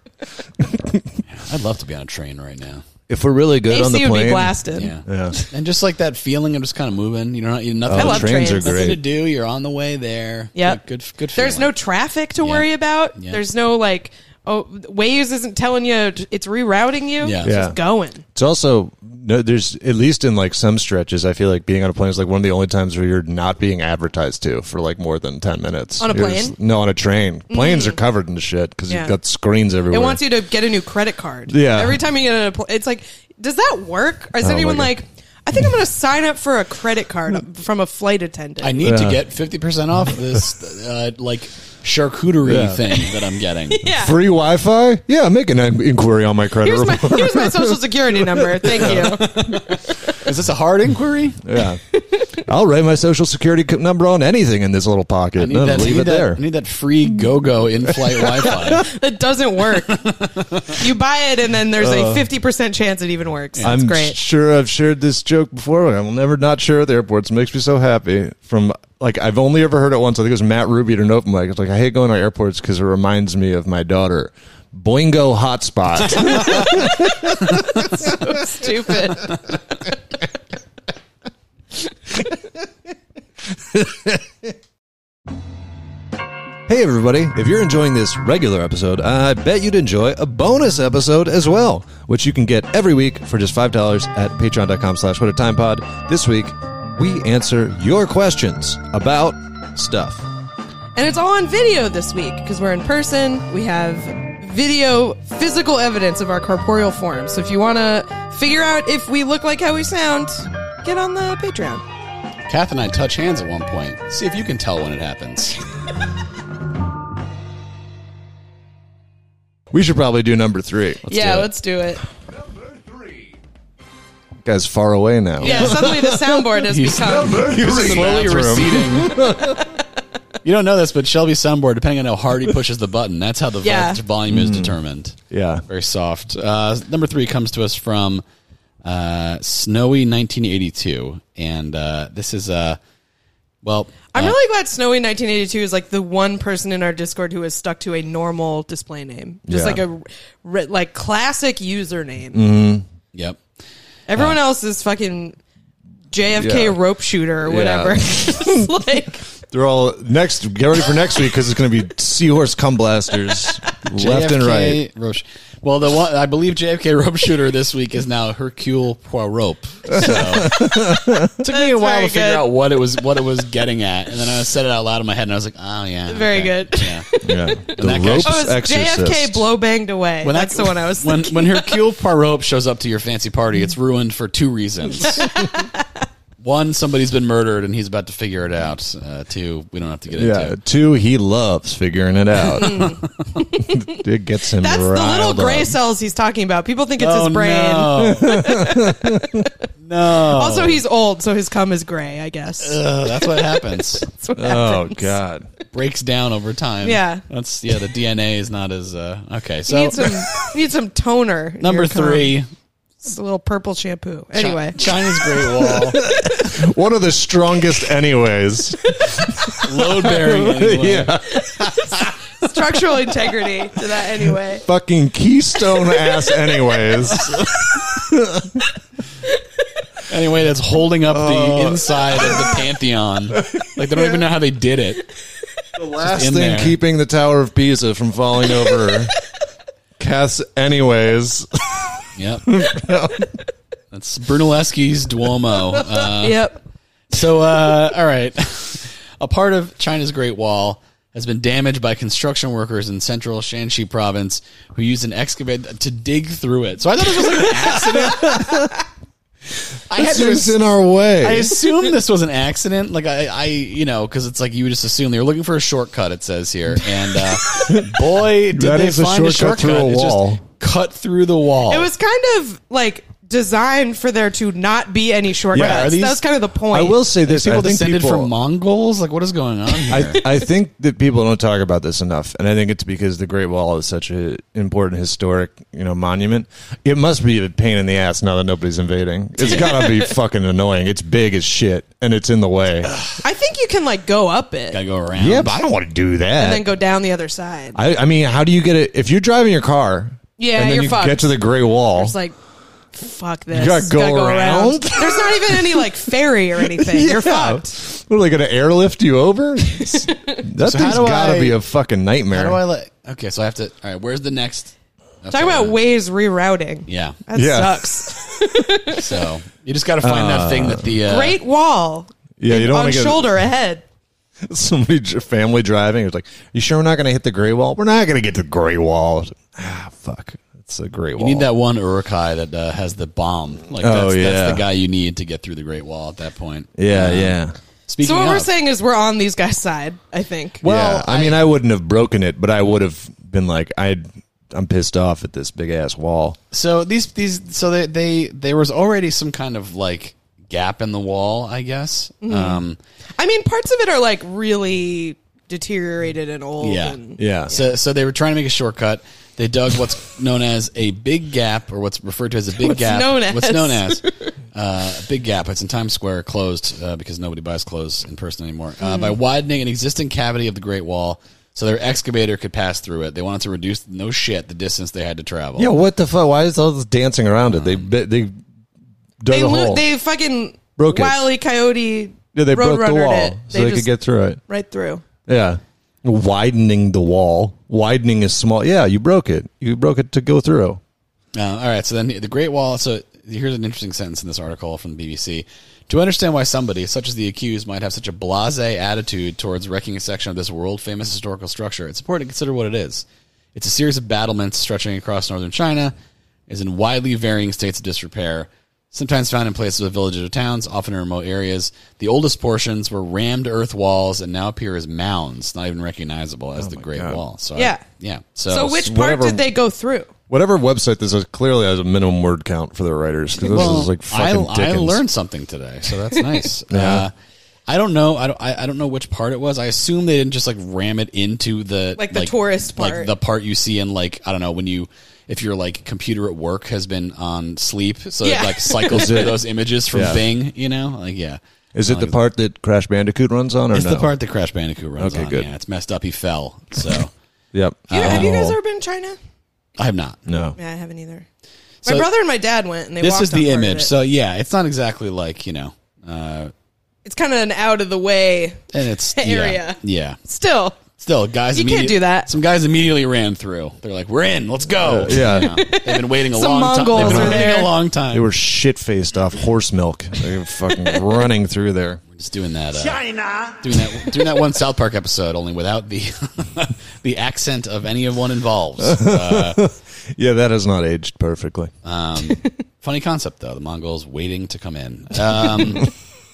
I'd love to be on a train right now. If we're really good on A C the would be plane. blasted. Yeah. Yeah. And just like that feeling of just kind of moving, you know, you nothing, I Oh, love trains trains. are nothing to great. do. You're on the way there. Yep. Good, good. There's no feeling. traffic to Yeah. worry about. Yeah. There's no like, oh, Waze isn't telling you, it's rerouting you. Yeah. It's Yeah. just going. It's also no, there's at least in like some stretches, I feel like being on a plane is like one of the only times where you're not being advertised to for like more than ten minutes. On a You're plane? just- no, on a train. Planes are covered in shit because Yeah. you've got screens everywhere. It wants you to get a new credit card. Yeah. Every time you get on a pl- it's like, does that work? Or is Oh, anyone my God. like, I think I'm going to sign up for a credit card from a flight attendant. I need to Yeah. get fifty percent off this, uh, like charcuterie Yeah. thing that I'm getting. yeah. Free Wi-Fi? Yeah, make an inquiry on my credit Here's my, report. here's my social security number. Thank you. Is this a hard inquiry? Yeah, I'll write my social security co- number on anything in this little pocket. I need No, that. I leave need it that, there. I need that free go-go in-flight Wi-Fi. That doesn't work. You buy it and then there's a fifty percent chance it even works. That's I'm great. sure I've shared this joke before. But I will never not share at the airports. It makes me so happy. From like I've only ever heard it once. I think it was Matt Ruby at an open mic. It's like I hate going to airports because it reminds me of my daughter. Boingo hotspot. So stupid. Hey everybody, if you're enjoying this regular episode, I bet you'd enjoy a bonus episode as well, which you can get every week for just five dollars at patreon.com slash what a time pod. This week, we answer your questions about stuff. And it's all on video this week because we're in person. We have video, physical evidence of our corporeal form. So if you want to figure out if we look like how we sound, get on the Patreon. Kath and I touch hands at one point. See if you can tell when it happens. We should probably do number three. Let's yeah, do it. let's do it. Guy's far away now. Yeah, suddenly the soundboard has become. He was in the Slowly bathroom. receding. You don't know this, but Shelby's soundboard, depending on how hard he pushes the button, that's how the vo- Yeah. volume is determined. Yeah. Very soft. Uh, number three comes to us from uh, Snowy nineteen eighty-two, and uh, this is uh, well. I'm uh, really glad Snowy nineteen eighty-two is like the one person in our Discord who has stuck to a normal display name, just Yeah. like a re- like classic username. Yep. Everyone else is fucking J F K Yeah. rope shooter or Yeah. whatever. It's like They're all next. Get ready for next week because it's going to be seahorse cum blasters left and right. Roche. Well, the one I believe J F K rope shooter this week is now Hercule Poirot. So it took me a That's while very to figure good. out what it was what it was getting at, and then I said it out loud in my head, and I was like, oh yeah, Very okay. good. Yeah. Yeah, that the guy- ropes oh, it's J F K exorcist. blow banged away. When That's that- the one I was when thinking. when Hercule Poirot shows up to your fancy party, it's ruined for two reasons. One, somebody's been murdered and he's about to figure it out. Uh, two, we don't have to get Yeah. into. Two, he loves figuring it out. It gets him. That's the little riled gray up. cells he's talking about. People think it's Oh his brain. no! no. Also, he's old, so his cum is gray, I guess. Ugh, that's what happens. That's what Oh happens. God. Breaks down over time. Yeah. That's yeah. The D N A is not as uh, okay. So You need some, you need some toner. in number your cum. three, It's a little purple shampoo. Anyway, Chi- China's Great Wall, One of the strongest, anyways. load bearing. Anyway. Yeah. structural integrity to that anyway. Fucking keystone ass, anyways. Anyway, that's holding up Oh. the inside of the Pantheon. Like they don't even know how they did it. The last in thing there. keeping the Tower of Pisa from falling over paths anyways. Yep. That's Brunelleschi's Duomo. Uh, Yep. So, uh, all right. A part of China's Great Wall has been damaged by construction workers in central Shanxi province who used an excavator to dig through it. So I thought it was like an accident. I had This to is in our way. I assumed this was an accident. Like I, I you know, because it's like you would just assume they were looking for a shortcut. It says here, and uh, boy, did That they is a find a shortcut shortcut through a It's just wall. cut through the wall. It was kind of like designed for there to not be any shortcuts. Yeah, are these- that was kind of the point. I will say These this: people I think descended people, from Mongols. Like, what is going on here? I, I think that people don't talk about this enough, and I think it's because the Great Wall is such an important historic, you know, monument. It must be a pain in the ass now that nobody's invading. It's gotta be fucking annoying. It's big as shit, and it's in the way. I think you can like go up it Gotta go around. Yeah, but I don't want to do that. and then go down the other side. I, I mean, how do you get it if you're driving your car? Yeah, and then you're you fucked. get to the Great Wall. It's like, fuck this. You gotta go around? There's not even any like ferry or anything. You're Yeah. fucked. What are they going to airlift you over? That So how thing's do got to I- be a fucking nightmare. How do I let? Okay, so I have to. All right, where's the next? Talk about Waze rerouting. Yeah. That Yeah. sucks. So you just got to find that thing that the uh, Great wall. Yeah, you don't on want to get shoulder ahead. somebody dr- family driving. It's like, you sure we're not going to hit the Great Wall? We're not going to get to the Great Wall. Ah, fuck. It's a Great You Wall. need that one Urukai that uh, has the bomb. Like Oh, that's, yeah. that's the guy you need to get through the Great Wall at that point. Yeah, Um, yeah. Speaking So what of, we're saying is we're on these guys' side, I think. Well, yeah, I, mean, I wouldn't have broken it, but I would have been like, I'd, I'm pissed off at this big ass wall. so these these so they they there was already some kind of like gap in the wall, I guess. Mm-hmm. Um, I mean, parts of it are like really deteriorated and old. Yeah. And, Yeah. So, so they were trying to make a shortcut. They dug what's known as a big gap, or what's referred to as a big What's gap. known as. What's known as uh, a big gap. It's in Times Square, closed uh, because nobody buys clothes in person anymore. Uh, by widening an existing cavity of the Great Wall, so their excavator could pass through it. They wanted to reduce, no shit, the distance they had to travel. Yeah, what the fuck? Why is all this dancing around it? They bit- they dug They, a lo- hole. they fucking Broke it. Wile E. Coyote yeah, they broke the roadrunnered wall it. so they, could just- get through it. right through. Yeah. Widening the wall. Widening is small. Yeah, you broke it. You broke it to go through. Uh, all right, so then the Great Wall. So here's an interesting sentence in this article from the B B C. To understand why somebody, such as the accused, might have such a blasé attitude towards wrecking a section of this world-famous historical structure, it's important to consider what it is. It's a series of battlements stretching across northern China, is in widely varying states of disrepair, sometimes found in places of villages or towns, often in remote areas. The oldest portions were rammed earth walls and now appear as mounds, not even recognizable as the Great God. Wall. So I- Yeah. yeah. So, So which part whatever- did they go through? Whatever website this is clearly has a minimum word count for their writers because this Well, is like I, fucking I Dickens. learned something today, so that's nice. Yeah. uh, I don't know. I don't. I, I don't know which part it was. I assume they didn't just like ram it into the Like the tourist like part. the part you see in like I don't know when you if your like computer at work has been on sleep, so Yeah. it like cycles through those images from Yeah. Bing. You know, like yeah. Is it the part that Crash Bandicoot runs on, or It's no? the part that Crash Bandicoot runs Okay, on. good. Yeah, it's messed up. He fell. So Yep. You, have you guys Oh. ever been to China? I have not. No. Yeah, I haven't either. So- My brother and my dad went, and they This walked is on the part of image. it. So yeah, it's not exactly like you know. Uh, It's kind of an out of the way and it's area. Yeah, yeah. Still. Still, guys. You can't immedi- do that. Some guys immediately ran through. They're like, "We're in. Let's go." Uh, yeah. You know, they've been waiting a Some long time. Mongols They've been are waiting there. a long time. They were shit faced off horse milk. They were fucking running through there. We're just doing that. Uh, China. doing that. Doing that one South Park episode, only without the the accent of any of one involved. Uh, Yeah, that has not aged perfectly. um, funny concept though. The Mongols waiting to come in. Um,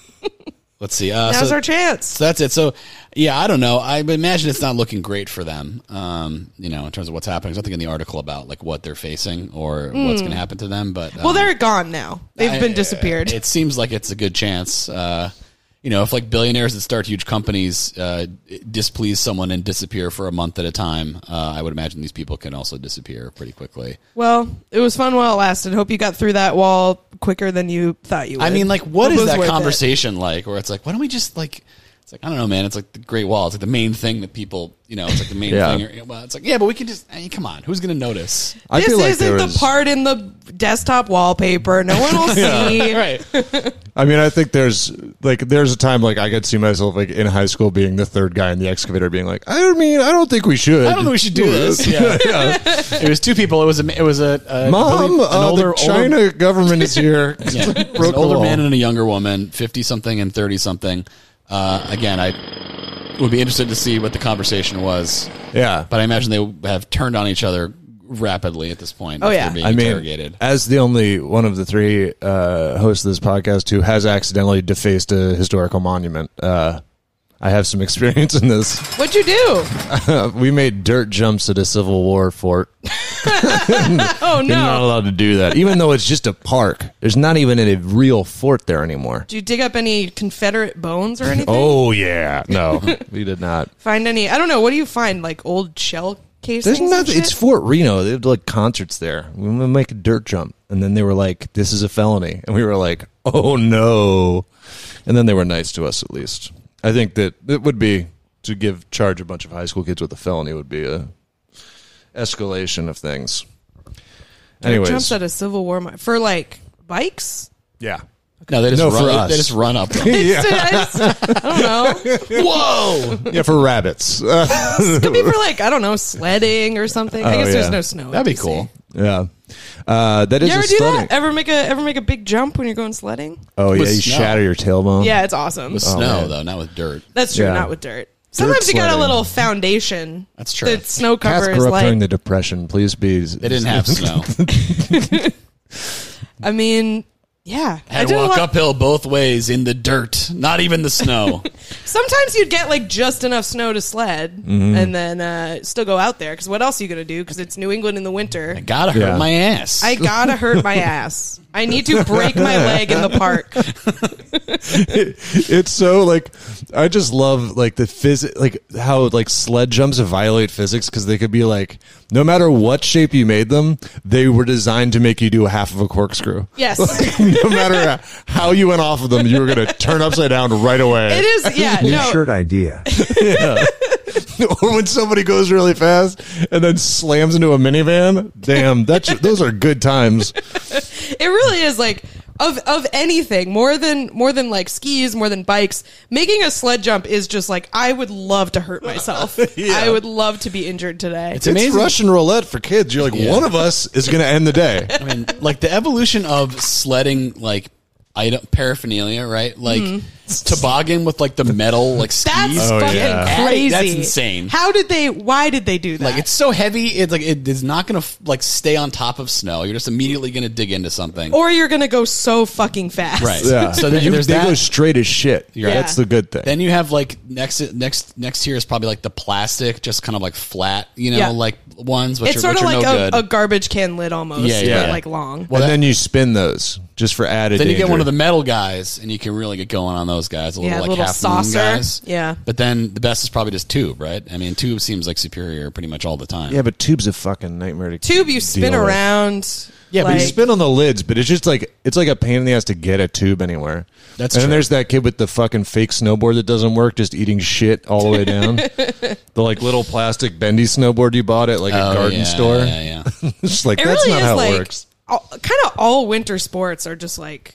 let's see. Uh, Now's so- our chance. So that's it. So, yeah, I don't know. I imagine it's not looking great for them, um, you know, in terms of what's happening. There's nothing in the article about, like, what they're facing or what's going to happen to them. But um, Well, they're gone now. They've I- been disappeared. It seems like it's a good chance. Uh, you know, if, like, billionaires that start huge companies uh, displease someone and disappear for a month at a time, uh, I would imagine these people can also disappear pretty quickly. Well, it was fun while it lasted. Hope you got through that wall quicker than you thought you would. I mean, like, what Hope it is was that worth it. conversation like? Where it's like, why don't we just like, it's like I don't know, man. It's like the Great Wall. It's like the main thing that people, you know, it's like the main Yeah. thing. Well, it's like, yeah, but we can just. I mean, come on, who's going to notice? I This feel like isn't there the was, part in the desktop wallpaper. No one will see. Right. I mean, I think there's like there's a time like I could see myself like in high school being the third guy in the excavator, being like, I mean, I don't think we should. I don't think we should do this. Yeah. yeah. It was two people. It was a. It was a. a Mom, an uh, older, the China older, government is here. yeah, it was Broke an the older law. man and a younger woman, fifty something and thirty something. Uh, again, I would be interested to see what the conversation was. Yeah. But I imagine they have turned on each other rapidly at this point. Oh, if yeah. they're being I mean, interrogated. as the only one of the three uh, hosts of this podcast who has accidentally defaced a historical monument, uh, I have some experience in this. What'd you do? We made dirt jumps at a Civil War fort. Oh, You're not no. allowed to do that, even though it's just a park. There's not even a real fort there anymore. Did you dig up any Confederate bones or anything? Oh yeah, no, we did not. Find any? I don't know. What do you find? Like old shell casings? There's and nothing. shit? It's Fort Reno. They have like concerts there. We want to make a dirt jump, and then they were like, "This is a felony," and we were like, "Oh no!" And then they were nice to us at least. I think that it would be to give charge a bunch of high school kids with a felony would be a escalation of things. Anyways, jumps at a Civil War mi- for like bikes. yeah. No, they just No, run. for They, us. they just run up them. Yeah. I, just- I don't know. Whoa! Yeah, for rabbits. Uh, Could be for like I don't know sledding or something. I Oh, guess there's yeah. no snow. in That'd be D C. cool. yeah. Uh, that is You a ever do sledding. that? Ever make a ever make a big jump when you're going sledding? Oh, yeah. With You snow. shatter your tailbone. Yeah, it's awesome. With Oh, snow man. though, not with dirt. That's true. Yeah. Not with dirt. Sometimes you got a sledding. little foundation. That's true. The snow Cats cover is grew up like. during the Depression. Please be. They didn't have snow. I mean, yeah. I Had to did a walk lot- uphill both ways in the dirt, not even the snow. Sometimes you'd get like just enough snow to sled, Mm-hmm. and then uh, still go out there. Because what else are you gonna do? Because it's New England in the winter. I gotta hurt Yeah. my ass. I gotta hurt my ass. I need to break my leg in the park. It's so like I just love like the phys like how like sled jumps violate physics because they could be like no matter what shape you made them, they were designed to make you do a half of a corkscrew. Yes, No matter how you went off of them, you were gonna turn upside down right away. it is. Yeah, New no. shirt idea. Or when somebody goes really fast and then slams into a minivan, damn, that's those are good times. It really is like of of anything more than more than like skis, more than bikes. Making a sled jump is just like I would love to hurt myself. Yeah. I would love to be injured today. It's amazing. It's Russian roulette for kids. You're like, Yeah. one of us is gonna end the day. I mean, like the evolution of sledding, like item paraphernalia, right? Like toboggan with like the metal, like skis. Mm-hmm. That's Oh, fucking yeah. crazy. That's insane. How did they? Why did they do that? Like it's so heavy, it's like it is not going to like stay on top of snow. You're just immediately going to dig into something, or you're gonna go so fucking fast. right? Yeah. So then You- there's they that. go straight as shit. You're That's right. the good thing. Then you have like next next next here is probably like the plastic, just kind of like flat, you know, Yeah. like ones which It's are, sort which of are like no a, good. a garbage can lid almost, Yeah, yeah. but like long. Well, and that- then you spin those just for added then you danger. get one of the metal guys, and you can really get going on those guys. A little Yeah, like little half moon saucer. guys. Yeah. But then the best is probably just tube, right? I mean, tube seems like superior pretty much all the time. Yeah, but tube's a fucking nightmare to Tube, you spin deal with. around. Yeah, but like, you spin on the lids, but it's just like it's like a pain in the ass to get a tube anywhere. That's and then true. there's that kid with the fucking fake snowboard that doesn't work, just eating shit all the way down. The like little plastic bendy snowboard you bought at like a Oh, garden yeah, store. Yeah, yeah. It's like It that's really not is how like it works. kind of all winter sports are just like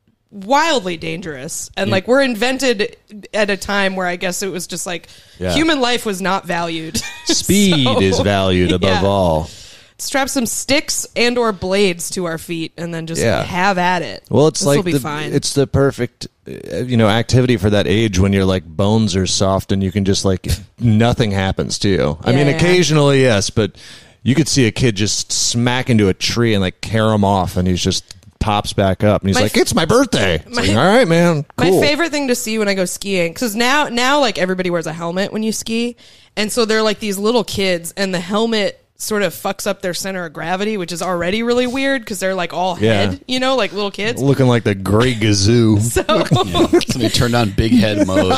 wildly dangerous, and like were invented at a time where I guess it was just like Yeah. human life was not valued. Speed So, is valued above yeah. all. Strap some sticks and or blades to our feet, and then just Yeah. have at it. Well, it's This'll like be the, fine. it's the perfect, uh, you know, activity for that age when your like bones are soft and you can just like nothing happens to you. I Yeah, mean, yeah. occasionally yes, but you could see a kid just smack into a tree and like carry him off, and he's just pops back up and he's My like, f- "It's my birthday." It's my- like, all right, man. Cool. My favorite thing to see when I go skiing, because now, now like everybody wears a helmet when you ski, and so they're like these little kids, and the helmet sort of fucks up their center of gravity, which is already really weird because they're like all Yeah. head, you know, like little kids. Looking like the Great Gazoo. So Somebody turned on big head mode.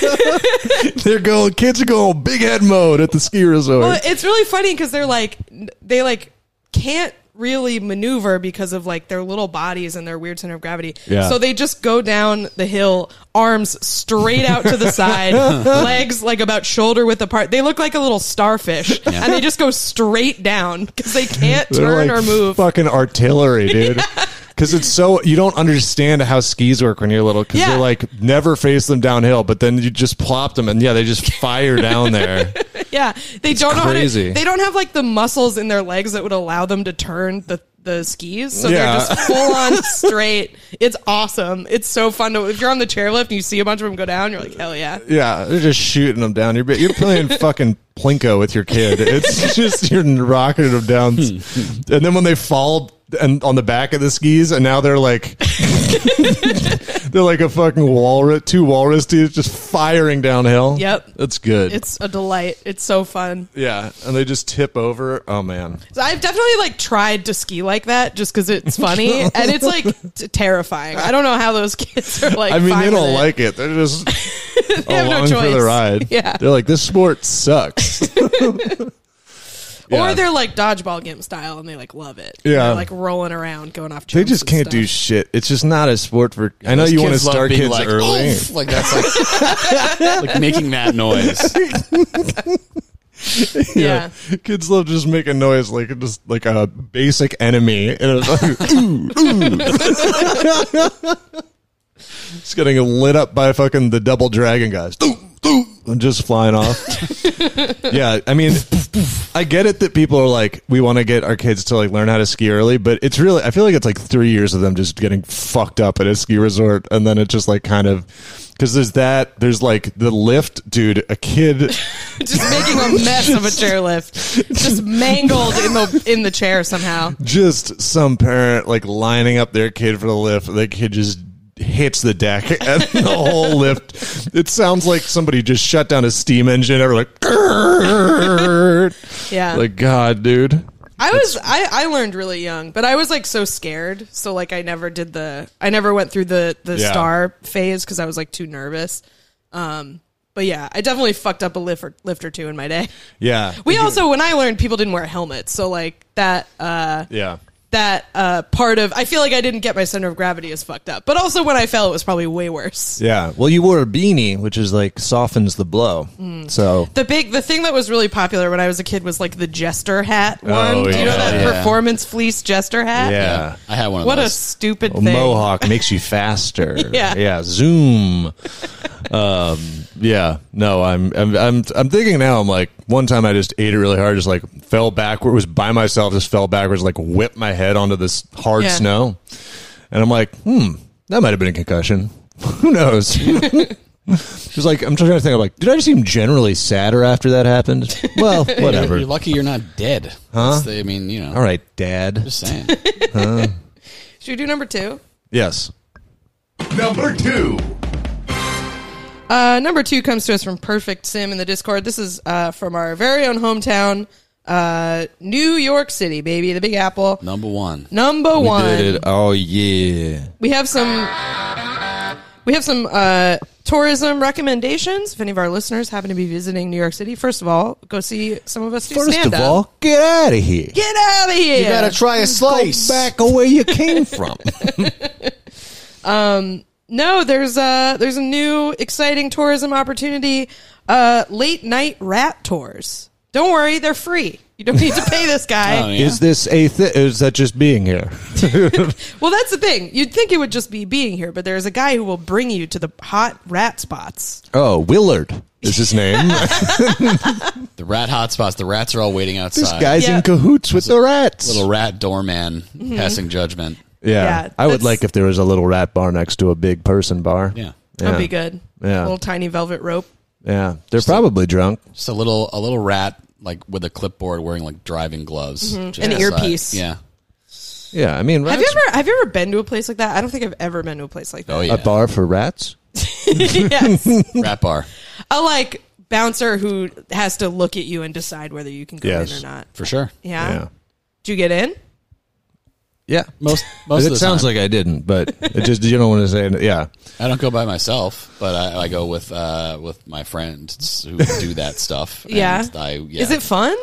They're going. Kids are going big head mode at the ski resort. well, it's really funny because they're like they like can't really maneuver because of like their little bodies and their weird center of gravity. Yeah. So they just go down the hill, arms straight out to the side, legs like about shoulder width apart. They look like a little starfish, and they just go straight down because they can't They're turn like or move. fucking artillery, dude. Because it's so, you don't understand how skis work when you're little, because Yeah. you're like, never face them downhill, but then you just plop them and yeah, they just fire down there. Yeah, they don't know how crazy. to, they don't have like the muscles in their legs that would allow them to turn the the skis, so Yeah. they're just full on straight. It's awesome. It's so fun to, if you're on the chairlift and you see a bunch of them go down, you're like, hell yeah. Yeah, they're just shooting them down. You're you're playing fucking Plinko with your kid. It's just you're rocketing them down, and then when they fall and on the back of the skis, and now they're like they're like a fucking walrus, two walrus dudes just firing downhill. Yep. That's good. It's a delight. It's so fun. Yeah, and they just tip over. Oh man, So I've definitely like tried to ski like that just because it's funny, and it's like t- terrifying. I don't know how those kids are like. I mean, fine they with don't it. like it. They're just They have no along for the choice. ride. Yeah. They're like, this sport sucks. Yeah. Or they're like dodgeball gimp style, and they like love it. Yeah. They're like rolling around, going off. They jumps just and can't stuff. do shit. It's just not a sport for. I know Those you want to kids love start being kids like, early. "Oof," like that's like like making that noise. Yeah. Kids love just making noise like just like a basic enemy, and it's like, ooh, ooh. It's getting lit up by fucking the double dragon guys. And just flying off. Yeah, I mean, I get it that people are like, we want to get our kids to like learn how to ski early, but it's really, I feel like it's like three years of them just getting fucked up at a ski resort, and then it just like kind of, because there's that, there's like the lift, dude. A kid Just making a mess of a chairlift, just mangled in the in the chair somehow. just some parent like lining up their kid for the lift. The kid just hits the deck and the whole lift. It sounds like somebody just shut down a steam engine or like, Yeah. like God, dude. I was I, I learned really young, but I was like so scared. So like I never did the I never went through the the Yeah. star phase because I was like too nervous. Um, but yeah, I definitely fucked up a lift or, lift or two in my day. Yeah. We also when I learned people didn't wear helmets, so like that uh, Yeah. that uh, part of I feel like I didn't get my center of gravity as fucked up. But also when I fell, it was probably way worse. Yeah. Well, you wore a beanie, which is like softens the blow. Mm. So The big the thing that was really popular when I was a kid was like the jester hat one. Oh, Do you know yeah. that Yeah. performance fleece jester hat? yeah. I had one of What a those. stupid A thing. mohawk makes you faster. Yeah. Yeah. Zoom. um, yeah. No, I'm, I'm, I'm, I'm thinking now, I'm like, one time I just ate it really hard, just like fell backward, was by myself, just fell backwards, like whipped my head onto this hard Yeah. snow. And I'm like, hmm, that might have been a concussion. Who knows? Just like, I'm trying to think, I'm like, did I just seem generally sadder after that happened? Well, whatever. You're lucky you're not dead. Huh? That's the- I mean, you know. All right, Dad. Just saying. Should we do number two? Yes. Number two. Uh, number two comes to us from Perfect Sim in the Discord. This is uh, from our very own hometown, uh, New York City, baby, the Big Apple. Number one. Number We one. did it. Oh, yeah. We have some. We have some uh, tourism recommendations. If any of our listeners happen to be visiting New York City, first of all, go see some of us do First stand of up. all, get out of here. Get out of here! You gotta try a slice. Go back where you came from. No, there's a there's a new exciting tourism opportunity. Uh, late night rat tours. Don't worry, they're free. You don't need to pay this guy. Oh, yeah. Is this a th- is that just being here? Well, that's the thing. You'd think it would just be being here, but there's a guy who will bring you to the hot rat spots. Oh, Willard is his name. The rat hotspots. The rats are all waiting outside. This guy's Yeah. in cahoots with the rats. Little rat doorman passing judgment. yeah. Yeah, I would that's- like if there was a little rat bar next to a big person bar. Yeah. That'd Yeah. be good. Yeah. Little tiny velvet rope. Yeah, they're probably drunk. Just a little a little rat like with a clipboard wearing like driving gloves. just Mm-hmm. An outside. earpiece. Yeah. Yeah, I mean, rats, Have you ever have you ever been to a place like that? I don't think I've ever been to a place like that. Oh yeah. a bar for rats? Yes. Rat bar. A like bouncer who has to look at you and decide whether you can go Yes. in or not. For sure. Yeah. Yeah. Did you get in? Yeah. Most most it of the sounds time. like I didn't, but it just you don't want to say it. Yeah. I don't go by myself, but I, I go with uh, with my friends who do that stuff. And Yeah. I, yeah. Is it fun?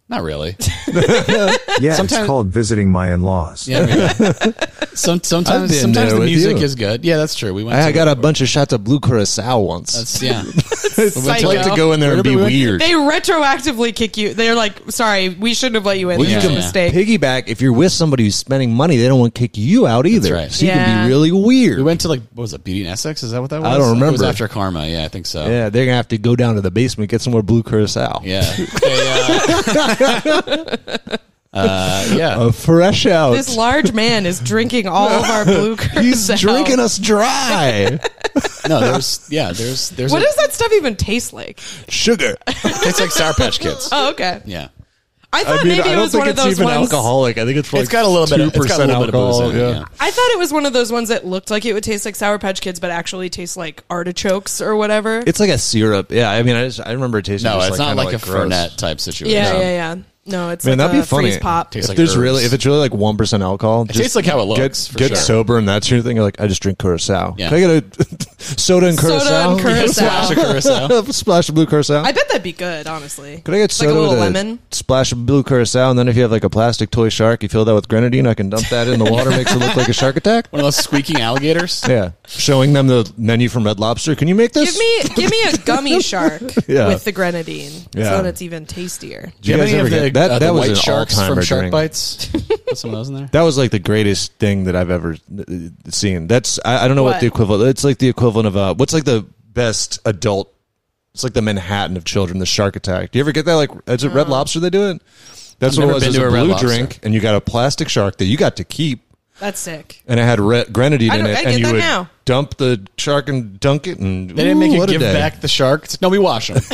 Not really. Yeah, Sometimes- it's called visiting my in-laws. Yeah, yeah. Some, I've sometimes been sometimes there the with music you. is good. Yeah, that's true. We went. I to got a bunch of shots of Blue Curacao once. That's yeah. I'd like to go in there Where and did be we went? weird. They retroactively kick you. They're like, sorry, we shouldn't have let you in. Well, This you was a can mistake. Piggyback, if you're with somebody who's spending money, they don't want to kick you out either. right. So you Yeah. can be really weird. We went to like what was it, Beauty and Essex? Is that what that was? I don't It was remember. after Karma. Yeah, I think so. Yeah, they're going to have to go down to the basement, get some more Blue Curacao. Yeah. They, uh, uh, yeah. A fresh out. This large man is drinking all of our blue curacao. He's drinking us dry. No, there's yeah, there's there's What a, does that stuff even taste like? Sugar. it's like Sour Patch Kids. Oh, okay. Yeah. I I thought mean, maybe I it don't was think one of it's those even ones. alcoholic. I think it's like It's got a little bit of- two it's got a percent little bit of booze alcohol. in it, yeah. yeah. I thought it was one of those ones that looked like it would taste like Sour Patch Kids, but actually tastes like artichokes or whatever. It's like a syrup. Yeah, I mean, I just I remember it tasting. No, just it's like, not kinda like, like a gross. Fernet type situation. yeah, No. yeah, yeah. No, it's Man, like that'd be a funny. freeze pop. Tastes If like there's herbs. really, if it's really like one percent alcohol, It tastes like how it looks, Get, for get sure. sober, and that's your thing. You're like, I just drink curacao. Yeah. Can I get a soda and Soda curacao? and curacao. Splash of Curacao. Splash of blue curacao. I bet that'd be good, honestly. Could I get like soda a little with lemon? a splash of blue curacao, and then if you have like a plastic toy shark, you fill that with grenadine. I can dump that in the water, makes it look like a shark attack. One of those squeaking alligators. Yeah, showing them the menu from Red Lobster. Can you make this? Give me, give me a gummy shark Yeah. with the grenadine, Yeah. so that it's even tastier. Do you have guys any ever of the, get that? uh, that the was white an sharks from all-timer Shark drink. Bites? Put some of those in there. That was like the greatest thing that I've ever uh, seen. That's I, I don't know what? What? the equivalent. It's like the equivalent of uh, what's like the best adult. It's like the Manhattan of children. The Shark Attack. Do you ever get that? Like, is it Red Lobster they do it? That's I've what never it was. been It was to a a Red blue Lobster. drink, and you got a plastic shark that you got to keep, That's sick. and it had red grenadine I in don't- it, I and get you that would now. dump the shark and dunk it, and They didn't make ooh, you what a give day. back the shark. It's, no, we wash them.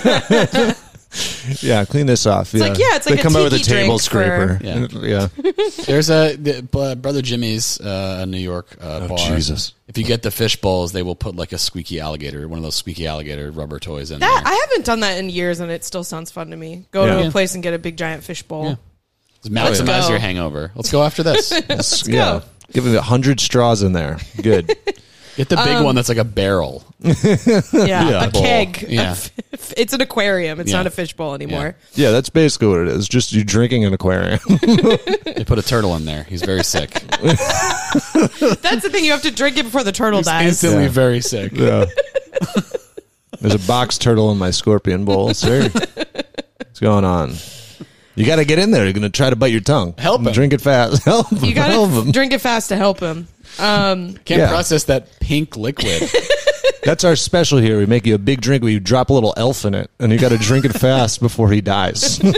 Yeah, clean this off. yeah, like- yeah, it's like they a come out with a tiki table drink scraper. for- Yeah. There's a the, uh, Brother Jimmy's uh, a New York uh, bar. Jesus. If you get the fish bowls, they will put like a squeaky alligator, one of those squeaky alligator rubber toys in That there. I haven't done that in years, and it still sounds fun to me. Go Yeah. to a place and get a big giant fish bowl. Yeah. Just maximize Let's go. your hangover. Let's go after this. Let's yeah. go. Give it a hundred straws in there. Good. Get the big one that's like a barrel. Yeah, Yeah. a keg. Yeah. It's an aquarium. It's Yeah. not a fish bowl anymore. Yeah, that's basically what it is. Just you drinking an aquarium. They put a turtle in there. He's very sick. That's the thing. You have to drink it before the turtle He's dies. instantly Yeah. very sick. Yeah. There's a box turtle in my scorpion bowl, sir. What's going on? You got to get in there. You're going to try to bite your tongue. Help him. Drink it fast. Help him. You Help gotta him. drink it fast to help him. Um, Can't Yeah. process that pink liquid. That's our special here. We make you a big drink where you drop a little elf in it, and you got to drink it fast before he dies. What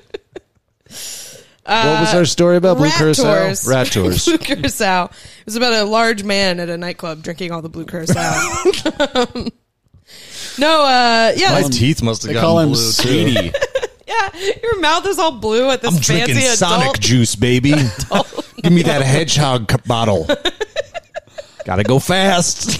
was our story about Blue rat Curacao? tours. Rat tours. Blue Curacao. It was about a large man at a nightclub drinking all the Blue Curacao. no, uh, yeah, My this- teeth must have They gotten call him blue, too. Sweetie. yeah. Your mouth is all blue at this I'm fancy drinking adult. Sonic juice, baby. Give me that hedgehog c- bottle. Gotta go fast.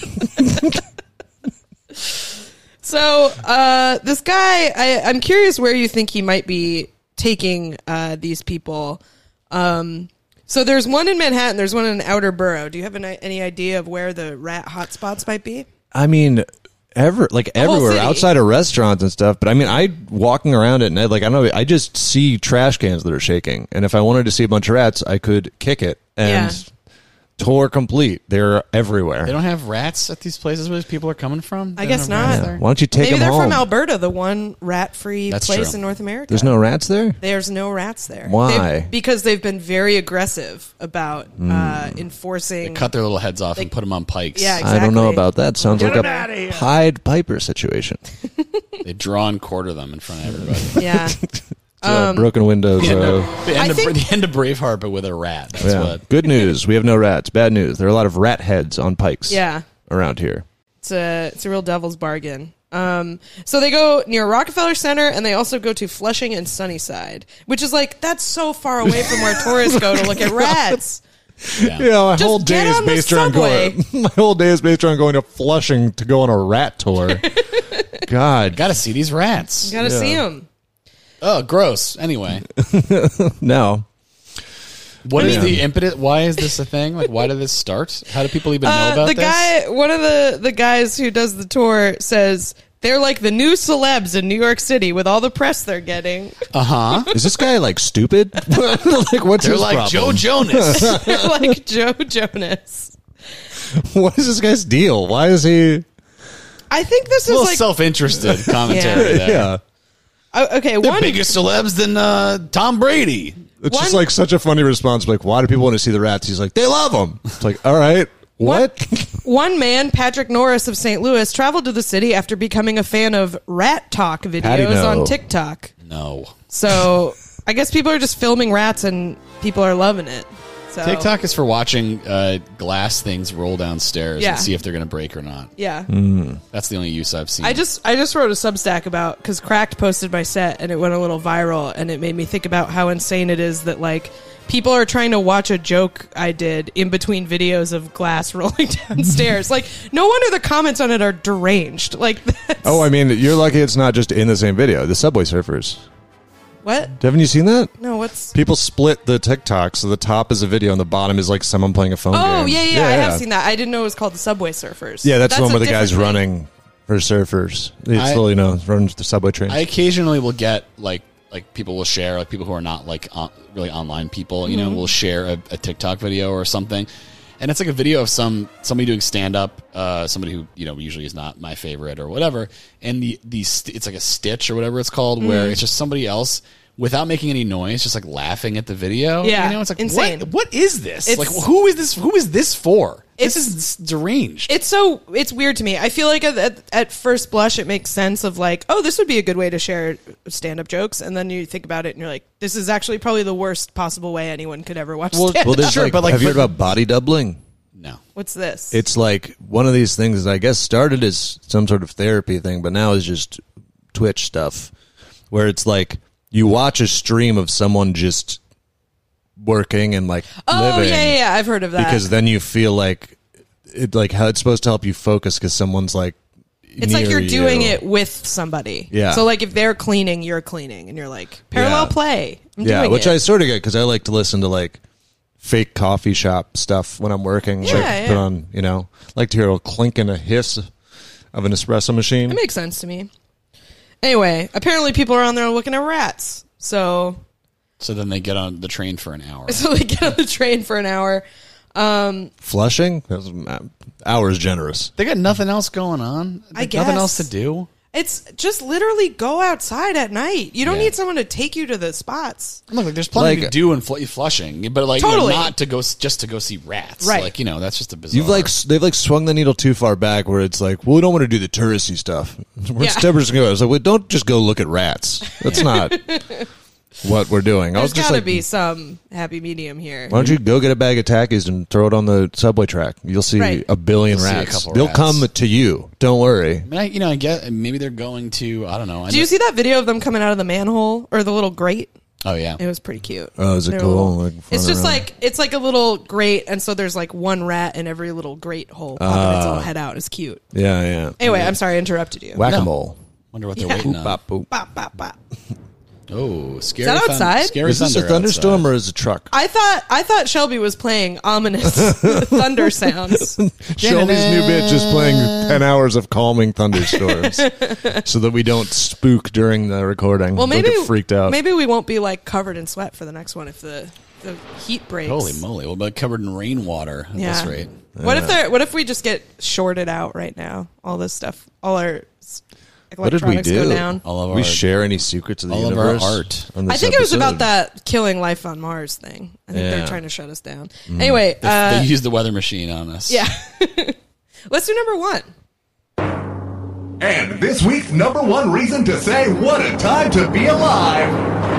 So, uh, this guy, I, I'm curious where you think he might be taking uh, these people. Um, so, there's one in Manhattan. There's one in Outer Borough. Do you have an, any idea of where the rat hotspots might be? I mean, ever like whole everywhere city. outside of restaurants and stuff. But I mean, I walking around at night, like I don't know, I just see trash cans that are shaking, and if I wanted to see a bunch of rats, I could kick it and Yeah. tour complete. They're everywhere. They don't have rats at these places where these people are coming from? I They guess don't have rats not. there? Why don't you take Maybe them they're home? from Alberta, the one rat-free That's place true. in North America. There's no rats there. There's no rats there. Why? They've- because they've been very aggressive about uh, enforcing. Cut their little heads off They- and put them on pikes. Yeah, I don't know exactly. about that. Sounds Get like him outta a here. Pied Piper situation. They draw and quarter them in front of everybody. Yeah. Uh, broken windows. The end, Uh, of, the, end I of, think- the end of Braveheart, but with a rat. That's yeah. what. Good news. We have no rats. Bad news. There are a lot of rat heads on pikes. Yeah. Around here. It's a it's a real devil's bargain. Um, so they go near Rockefeller Center, and they also go to Flushing and Sunnyside, which is like that's so far away from where tourists go to look at rats. Yeah. Yeah, my Just whole get day is on the based around going. My whole day is based around going to Flushing to go on a rat tour. God, Got to see these rats. You gotta Yeah. see them. Oh, gross. Anyway, no. what is Yeah. the impetus? Why is this a thing? Like, why did this start? How do people even know Uh, about the this? guy, one of the the guys who does the tour says They're like the new celebs in New York City with all the press they're getting. Uh huh. Is this guy like stupid? Like what's They're his like Joe problem? Jonas. They're like Joe Jonas. What is this guy's deal? Why is he? I think this A is little like self-interested commentary Yeah. there. Yeah, oh, okay. They're One bigger celebs than uh, Tom Brady. it's One- just like such a funny response. Like, why do people want to see the rats? He's like, they love them. It's like, all right, what? one man, Patrick Norris of Saint Louis, traveled to the city after becoming a fan of rat talk Patty videos no. on TikTok. No. So I guess people are just filming rats and people are loving it. So TikTok is for watching uh, glass things roll downstairs Yeah. and see if they're going to break or not. Yeah. That's the only use I've seen. I just I just wrote a Substack about because Cracked posted my set and it went a little viral and it made me think about how insane it is that like people are trying to watch a joke I did in between videos of glass rolling downstairs. Like no wonder the comments on it are deranged. Like that's, Oh, I mean, you're lucky it's not just in the same video. The Subway Surfers. what? Haven't you seen that? No, what's People split the TikTok, so the top is a video and the bottom is like someone playing a phone Oh game. yeah, yeah, I have seen that. I didn't know it was called the Subway Surfers. Yeah, that's, the one a where the guy's different thing. running for surfers. It's I- slowly, you know, running the subway trains. I occasionally will get like like people will share like people who are not like on, really online people, you know, will share a, a TikTok video or something, and it's like a video of some somebody doing stand up, uh, somebody who you know usually is not my favorite or whatever, and the the st- it's like a stitch or whatever it's called, where it's just somebody else. Without making any noise, just like laughing at the video. Yeah, you know, it's like insane. What, what is this? It's- like, who is this? Who is this for? This It's- is deranged. It's so it's weird to me. I feel like at, at, at first blush it makes sense of like, oh, this would be a good way to share stand-up jokes, and then you think about it and you're like, this is actually probably the worst possible way anyone could ever watch stand-up. well, there's Sure, like, but, like, have you heard but- about body doubling? no. What's this? It's like one of these things that I guess started as some sort of therapy thing, but now is just Twitch stuff, where it's like you watch a stream of someone just working and like oh living, yeah, yeah, yeah, I've heard of that. because then you feel like it, like how it's supposed to help you focus because someone's like it's like near you're doing you. it with somebody. Yeah. So like if they're cleaning, you're cleaning, and you're like parallel Yeah. play. I'm yeah, doing which it. I sort of get because I like to listen to like fake coffee shop stuff when I'm working. Yeah, like, yeah. Put on, you know, like to hear a clink and a hiss of an espresso machine. It makes sense to me. Anyway, apparently people are on there looking at rats. So So then they get on the train for an hour. so they get on the train for an hour. Um, Flushing? That's, hours generous. They got nothing else going on. I Like, nothing guess. else to do. It's just literally go outside at night. You don't Yeah. need someone to take you to the spots. Look, like, there's plenty Like- to do in fl- Flushing, but like you know, Totally. not to go s- just to go see rats. Right. Like you know, that's just a bizarre. You've like they've like swung the needle too far back where it's like, well, we don't want to do the touristy stuff. We're Yeah. still just going. I was like, well, don't just go look at rats. That's not what we're doing. I There's was just got to like, be some happy medium here. why don't you go get a bag of Takis and throw it on the subway track? You'll see Right. a billion You'll see a rats. couple They'll rats. come to you. Don't worry. I mean, I, you know, I get maybe they're going to. I don't know. I Do you know- see that video of them coming out of the manhole or the little grate? Oh yeah. It was pretty cute. Oh, is it They're cool? little- Like, it's running just around? like it's like a little grate, and so there's like one rat in every little grate hole popping its little head out. It's cute. Yeah, yeah. Anyway, I'm sorry I interrupted you. Whack a mole. Wonder what they're Yeah. waiting Boop, on. bop, boop. Bop, bop, bop. Oh, scary! that thun- outside? Scary Is this a thunder thunderstorm outside. or is it a truck? I thought I thought Shelby was playing ominous thunder sounds. Shelby's new bitch is playing ten hours of calming thunderstorms so that we don't spook during the recording. Well, Don't maybe get freaked out. Maybe we won't be like covered in sweat for the next one if the the heat breaks. Holy moly! We'll be covered in rainwater at Yeah. this rate. What if they What if we just get shorted out right now? All this stuff, all our s- What did we electronics do? go down. All of we our share any secrets of the all of our universe? art. on this I think it was episode? about that killing life on Mars thing. I think Yeah. they're trying to shut us down. Anyway, They, uh, they use the weather machine on us. yeah. Let's do number one. And this week's number one reason to say what a time to be alive.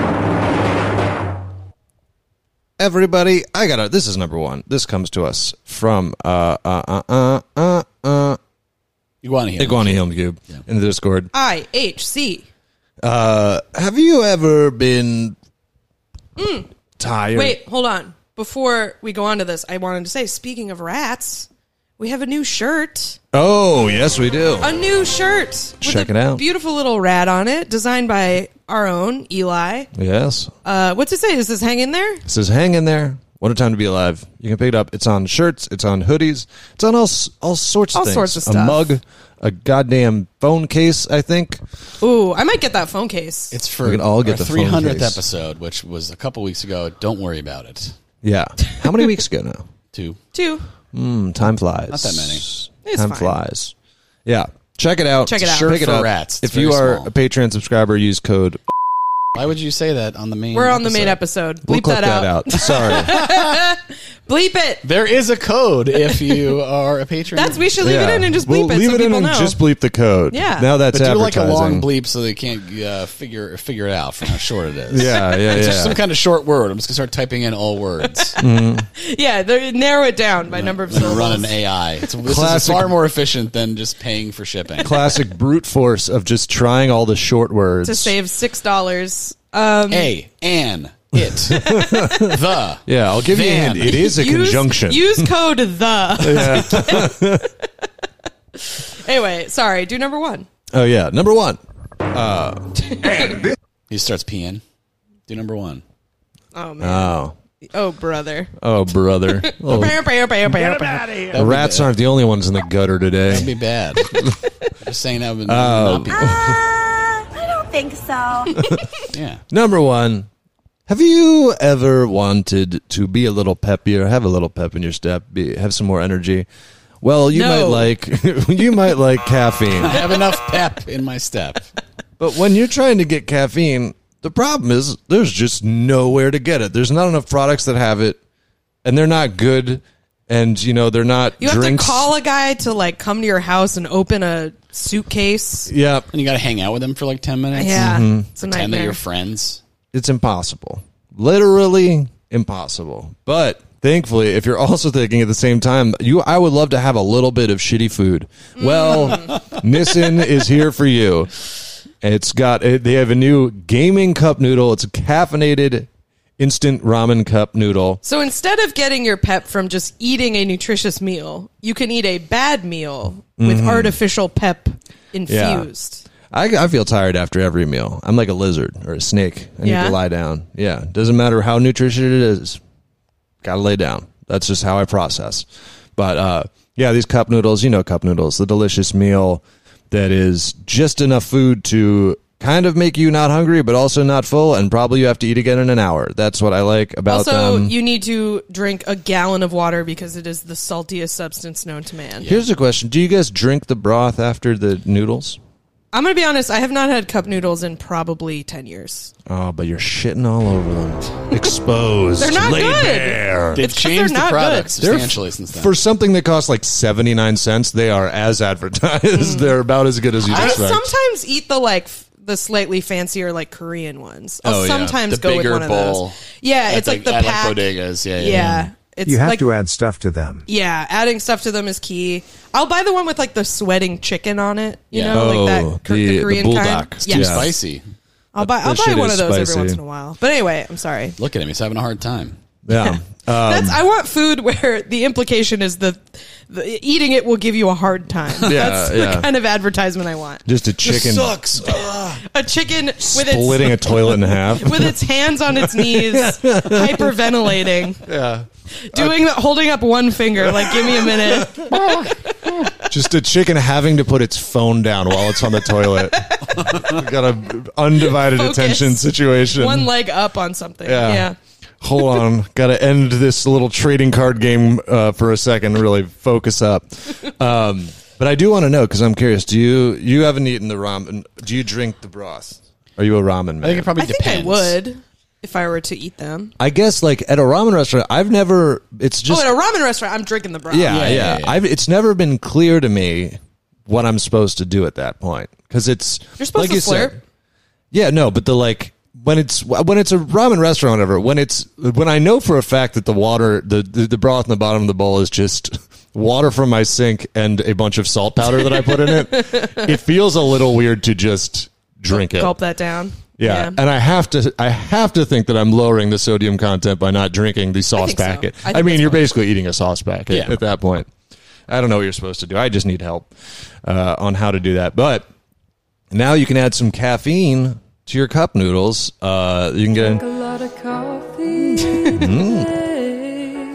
Everybody, I got it. This is number one. This comes to us from uh uh uh uh uh, uh Iguana Hill. Iguana Helm Cube in the Discord. I H C. Uh, have you ever been tired? Wait, hold on. Before we go on to this, I wanted to say, speaking of rats, we have a new shirt. Oh, yes, we do. A new shirt. With Check a it out. Beautiful little rat on it, designed by our own Eli. Yes. Uh, what's it say? Is this hang in there? It says, hang in there. What a Time to Be Alive. You can pick it up. It's on shirts. It's on hoodies. It's on all s- all sorts of All things. sorts of A stuff. mug, a goddamn phone case, I think. Ooh, I might get that phone case. It's for We can all get our the phone three hundredth case. episode, which was a couple weeks ago. Don't worry about it. Yeah. How many weeks ago now? Two. Two. Mm, time flies. Not that many. It's time fine. flies. Yeah. Check it out. Check it out. Shirt Pick it for up. rats. It's If you very are small. a Patreon subscriber, use code. Why would you say that on the main? We're on the main episode. Bleep We'll clip that, that out. out. Sorry. Bleep it. There is a code if you are a patron. That's we should leave Yeah. it in and just bleep we'll it leave so it in people and know. just bleep the code. Yeah. Now that's But do like advertising. a long bleep so they can't uh, figure figure it out from how short it is. Yeah, yeah, It's yeah. just some kind of short word. I'm just gonna start typing in all words. Yeah, they're- narrow it down by number of and syllables. run an A I. It's, this Classic- is far more efficient than just paying for shipping. Classic brute force of just trying all the short words. to save six dollars. Um, A, an, it, the. Yeah, I'll give you a Van. hint. It is a use, conjunction. Use code the. Anyway, sorry. Do number one. Oh yeah, number one. He starts peeing. Do number one. Oh man. Oh, Oh brother. oh brother. Oh, Bam, bam, bam, bam, Get him bam. out of here. the rats aren't the only ones in the gutter today. That'd be bad. Just saying that would Oh. not be. I don't think so. Yeah. Number one. Have you ever wanted to be a little peppier, have a little pep in your step, be, have some more energy? Well, you No. might like you might like caffeine. I have enough pep in my step. But when you're trying to get caffeine, the problem is there's just nowhere to get it. There's not enough products that have it, and they're not good, and you know they're not You drinks. have to call a guy to like come to your house and open a suitcase. Yep, And you got to hang out with them for like ten minutes. Yeah, it's a Pretend that nightmare. you're friends. it's impossible. Literally impossible. But thankfully, if you're also thinking at the same time, you I would love to have a little bit of shitty food. Well, Nissin is here for you. It's got it, they have a new gaming cup noodle. It's a caffeinated instant ramen cup noodle. So instead of getting your pep from just eating a nutritious meal, you can eat a bad meal with Mm-hmm. artificial pep infused. I, I feel tired after every meal. I'm like a lizard or a snake. I need Yeah? to lie down. Yeah. Doesn't matter how nutritious it is. Gotta lay down. That's just how I process. But uh, yeah, these cup noodles, you know cup noodles, the delicious meal that is just enough food to kind of make you not hungry, but also not full, and probably you have to eat again in an hour. That's what I like about Also, them. you need to drink a gallon of water because it is the saltiest substance known to man. Here's a question. Do you guys drink the broth after the noodles? I'm going to be honest, I have not had cup noodles in probably ten years. Oh, but you're shitting all over them. Exposed. They're not laid good. bare. They've It's 'cause changed they're the not product good. They're f- substantially since then. For something that costs like seventy-nine cents, they are as advertised. They're about as good as you'd I expect. sometimes eat the like f- the slightly fancier like Korean ones. I'll Oh, yeah. sometimes The go with bigger one of bowl those. Yeah, At it's like the at pack. like bodegas. Yeah, yeah. Yeah, it's You have like to add stuff to them. yeah, adding stuff to them is key. I'll buy the one with like the sweating chicken on it. You Yeah. know, Oh, like that K- the- the the Korean bulldog. kind. It's Too Yes. spicy. I'll buy I'll That buy shit one is of those spicy. every once in a while. But anyway, I'm sorry. Look at him. He's having a hard time. Yeah. That's I want food where the implication is that the, eating it will give you a hard time. Yeah, That's yeah. the kind of advertisement I want. Just a chicken Sucks. A chicken with splitting its a toilet in half. with its hands on its knees, hyperventilating. Yeah. Doing the holding up one finger, like give me a minute. Just a chicken having to put its phone down while it's on the toilet. Got a undivided Focus. attention situation. One leg up on something. Yeah. Yeah. Hold on. Got to end this little trading card game uh, for a second. Really focus up. Um, but I do want to know because I'm curious. Do you you haven't eaten the ramen? Do you drink the broth? Are you a ramen man? I think it probably I think depends. I would if I were to eat them. I guess like at a ramen restaurant, I've never. It's just oh, at a ramen restaurant, I'm drinking the broth. yeah, yeah. Yeah, yeah, yeah. I've it's never been clear to me what I'm supposed to do at that point because it's You're supposed like to you slurp. said. Yeah, no, but the like when it's when it's a ramen restaurant, or whatever. When it's when I know for a fact that the water, the the, the broth in the bottom of the bowl is just water from my sink and a bunch of salt powder that I put in it. It feels a little weird to just drink it. Gulp that down. Yeah. and I have to I have to think that I'm lowering the sodium content by not drinking the sauce think so. packet. I I, think mean, that's you're fine. basically eating a sauce packet Yeah. at that point. I don't know what you're supposed to do. I just need help uh, on how to do that. But now you can add some caffeine to your cup noodles. Uh, you can get A lot of coffee.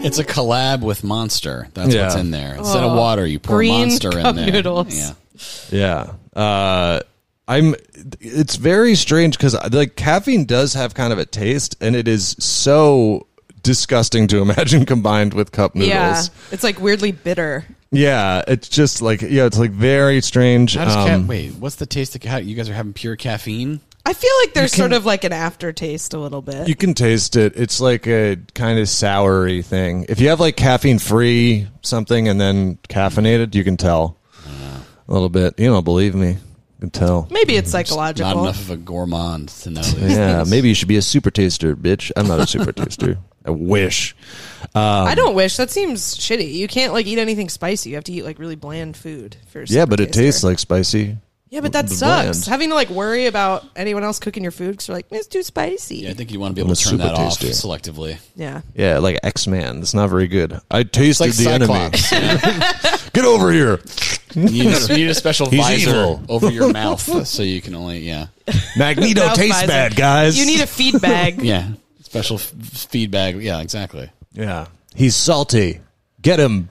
It's a collab with Monster. That's Yeah. what's in there. Instead Oh, of water, you pour green Monster cup in there. noodles. Yeah. Yeah. Uh, I'm. It's very strange because like caffeine does have kind of a taste, and it is so disgusting to imagine combined with cup noodles. Yeah, it's like weirdly bitter. Yeah, it's just like yeah, it's like very strange. How does Um, ca- wait, what's the taste of how you guys are having pure caffeine? I feel like there's can- sort of like an aftertaste a little bit. You can taste it. It's like a kind of soury thing. If you have like caffeine free something and then caffeinated, you can tell a little bit. You don't believe me? You can tell. Maybe it's psychological. Not enough of a gourmand to know these Yeah, things. maybe you should be a super taster, bitch. I'm not a super taster. I wish. I don't wish. That seems shitty. You can't like eat anything spicy. You have to eat like really bland food. For a Yeah, super but it taster. tastes like spicy. Yeah, but that the sucks. bland. Having to like worry about anyone else cooking your food because you're like, it's too spicy. Yeah, I think you want to be I'm able a to turn super that off taster. selectively. Yeah. Yeah, like X-Man. That's not very good. I tasted It's like the Cyclops. enemy. Get over here. You need, a, you need a special He's visor evil. over your mouth so you can only, yeah. Magneto Mouth tastes visor. bad, guys. You need a feed bag. Yeah. Special f- feedback. Yeah, exactly. Yeah. He's salty. Get him.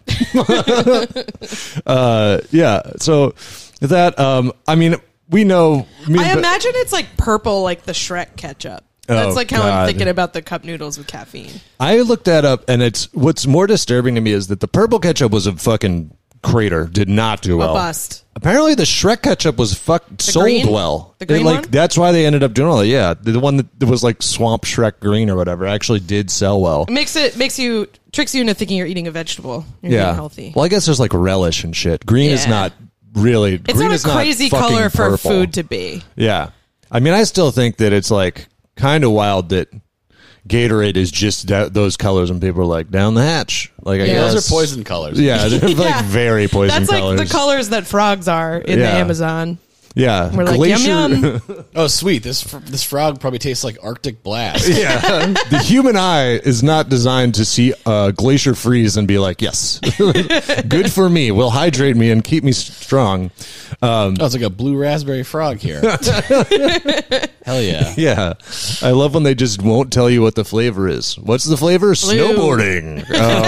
uh, yeah. So that, um, I mean, we know. Me, I but- imagine it's like purple, like the Shrek ketchup. That's Oh, like how God. I'm thinking about the cup noodles with caffeine. I looked that up, and it's what's more disturbing to me is that the purple ketchup was a fucking crater. Did not do well. A bust. Apparently, the Shrek ketchup was fuck sold green? well. The green It, like one? that's why they ended up doing all that. Yeah, the, the one that was like Swamp Shrek green or whatever actually did sell well. It makes it makes you tricks you into thinking you're eating a vegetable. You're Yeah, eating healthy. Well, I guess there's like relish and shit. Green is Yeah. not really. It's green not is a crazy fucking color for purple. food to be. Yeah, I mean, I still think that it's like kind of wild that Gatorade is just that, those colors, and people are like down the hatch. Like, I Yeah. guess Those are poison colors. Yeah, they're Yeah. like very poison That's colors. like the colors that frogs are in the Yeah. Amazon. Yeah, We're like, glacier. yum, yum. Oh, sweet. This fr- this frog probably tastes like Arctic Blast. Yeah, the human eye is not designed to see uh, glacier freeze and be like, yes, good for me. Will hydrate me and keep me strong. Um, Oh, it's like a blue raspberry frog here. Hell yeah. yeah, I love when they just won't tell you what the flavor is. What's the flavor? Snowboarding.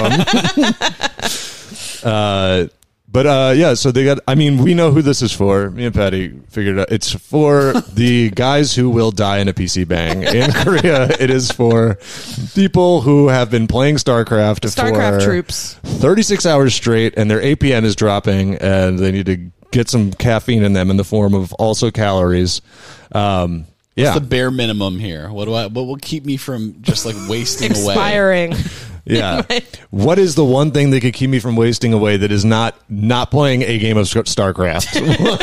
Um, uh, but uh, yeah, so they got. I mean, we know who this is for. Me and Patty figured it out. It's for the guys who will die in a P C bang in Korea. It is for people who have been playing StarCraft, StarCraft for troops. thirty-six hours straight, and their A P M is dropping, and they need to get some caffeine in them in the form of also calories. Um, yeah, What's the bare minimum here? What do I? What will keep me from just like wasting away? Expiring. yeah. What is the one thing that could keep me from wasting away that is not not playing a game of StarCraft?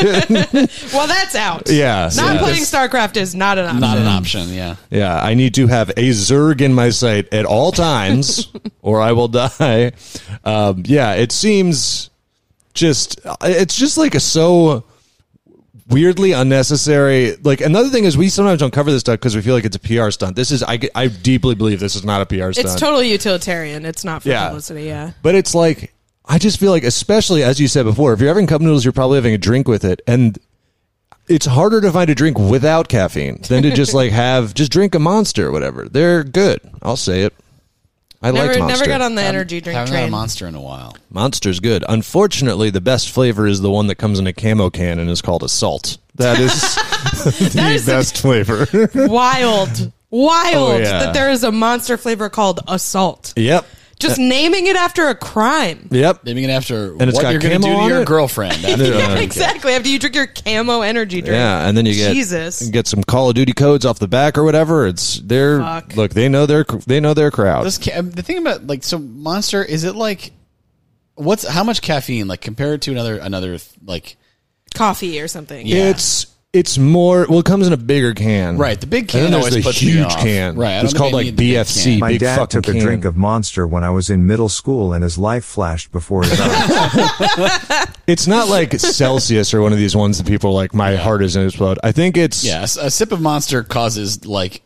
Well, that's out. Yeah, Not yeah. playing StarCraft is not an option. Not an option. Yeah. Yeah, I need to have a Zerg in my sight at all times, or I will die. Um, yeah, it seems just it's just like a so weirdly unnecessary. Like another thing is we sometimes don't cover this stuff because we feel like it's a P R stunt. This is I, I deeply believe this is not a P R stunt. It's totally utilitarian. It's not for Yeah. publicity. Yeah. But it's like I just feel like, especially as you said before, if you're having cup noodles, you're probably having a drink with it, and it's harder to find a drink without caffeine than to just like have just drink a Monster or whatever. They're good. I'll say it. I Never, like Monster. never got on the energy drink Haven't had a train. Monster in a while. Monster's good. Unfortunately, the best flavor is the one that comes in a camo can and is called Assault. That is the That is the- best flavor. Wild, wild Oh, yeah. that there is a monster flavor called Assault. Yep. Just naming it after a crime. Yep. Naming it after And it's what got you're going to camo do to on your it? girlfriend. After you Yeah, drink it. Exactly. After you drink your camo energy drink. Yeah, and then you get Jesus. you get some Call of Duty codes off the back or whatever. It's they're Fuck. look they know their they know their crowd. This ca- the thing about like so Monster is it like what's how much caffeine like compared to another another like Coffee or something. Yeah. It's it's more well. It comes in a bigger can, right the big And can then there's always the puts me huge off. can. Right, I It's don't called think I like need the big B F C. can. My big dad fucking took a can. drink of Monster when I was in middle school and his life flashed before his eyes. It's not like Celsius or one of these ones that people are like my heart is going to explode. I think it's Yeah, a, a sip of Monster causes like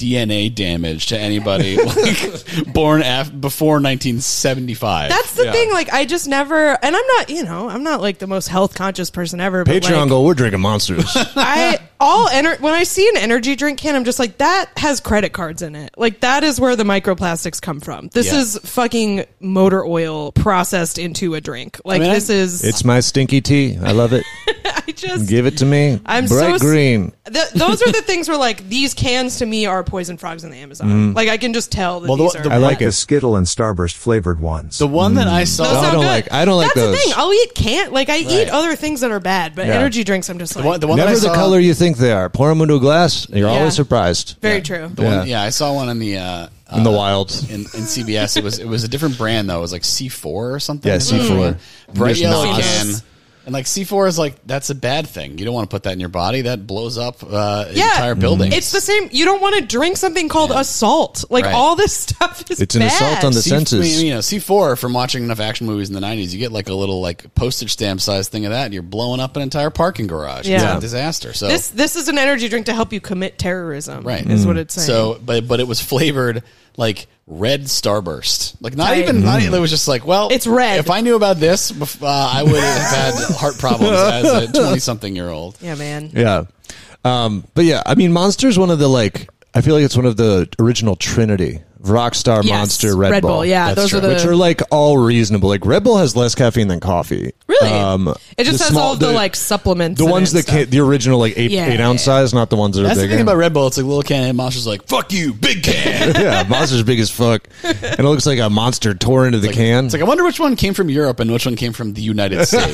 D N A damage to anybody like, born af- before nineteen seventy-five. That's the Yeah. thing. Like, I just never, and I'm not, you know, I'm not like the most health conscious person ever. But Patreon like, go, we're drinking Monsters. I all ener- when I see an energy drink can, I'm just like, that has credit cards in it. Like, that is where the microplastics come from. This Yeah. is fucking motor oil processed into a drink. Like, I mean, this is. It's my stinky tea. I love it. I just Give it to me. I'm Bright so green. Th- those are the things where like these cans to me are poison frogs in the Amazon. Like I can just tell that Well, the- these the- are. I like The it. Skittle and Starburst flavored ones. the one that I saw. Those I sound don't good. like- I don't like That's those. the thing. I'll eat can like I eat Right. other things that are bad, but Yeah. energy drinks I'm just like the one, the one that Never I the saw, color you think they are. Pour them into a glass, and you're Yeah. always surprised. very true. The one, Yeah. yeah, I saw one in the uh, In the uh, wild. in, in C B S. It was it was a different brand though. It was like C four or something. Yeah, C four. Bright There's yellow Nas. can. And like C four is like that's a bad thing. You don't want to put that in your body. That blows up uh, Yeah, entire buildings. It's the same. You don't want to drink something called assault. Like Right. all this stuff is. It's an bad. assault on the C- senses. You know, C four from watching enough action movies in the nineties, you get like a little like postage stamp size thing of that, and you're blowing up an entire parking garage. Yeah. It's a disaster. So This this is an energy drink to help you commit terrorism. Right. is what it's saying. So, but but it was flavored like red Starburst. Like not Tight. even. Not even. It was just like, well, It's red. If I knew about this, bef- uh, I would have had heart problems as a twenty-something year old. yeah, man. Yeah. Um, but yeah, I mean, Monster's one of the, like, I feel like it's one of the original Trinity. Rockstar, Yes, Monster, Red, Red Bull. Bull, yeah, That's those true. are the. Which are, like, all reasonable. Like, Red Bull has less caffeine than coffee. Really? Um, it just the has small- all the, like supplements. The in ones it that and can, stuff. the original, like, eight, Yeah, eight ounce yeah, yeah. size, not the ones that That's are the bigger. thing about Red Bull. It's like little can, and Monster's like, "Fuck you, big can." Yeah, Monster's big as fuck. And it looks like a monster tore into the can. It's like I wonder which one came from Europe and which one came from the United States.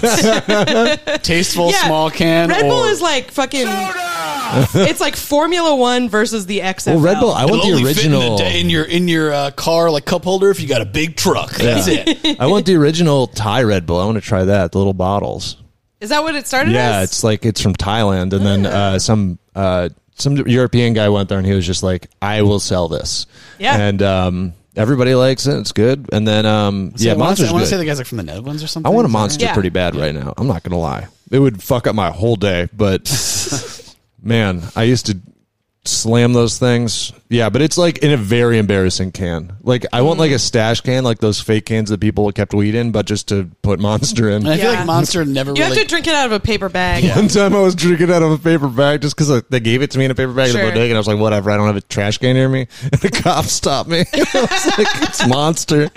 Tasteful Yeah, small can. Red Bull or- is like fucking. It's like Formula One versus the X F L. well, Red Bull, I want It'll the only fit in, original. the, in your in your uh, car like cup holder if you got a big truck. That's it. I want the original Thai Red Bull. I want to try that. The little bottles. Is that what it started Yeah, as? it's like it's from Thailand, and then uh, some uh, some European guy went there, and he was just like, "I will sell this." Yeah. and um, everybody likes it. It's good. And then um, So yeah, I wanna Monster's say, I want to good. say the guy's like from the Netherlands or something. I want a Is that right? Monster Yeah. pretty bad right now. I'm not gonna lie. It would fuck up my whole day, but man, I used to slam those things. Yeah, but it's like in a very embarrassing can. Like I want like a stash can, like those fake cans that people kept weed in, but just to put Monster in. And I feel Yeah. like Monster never You really. have to drink it out of a paper bag. One time I was drinking out of a paper bag just because they gave it to me in a paper bag Sure. at the bodega, and I was like, whatever, I don't have a trash can near me. And the cop stopped me. I was like, it's Monster.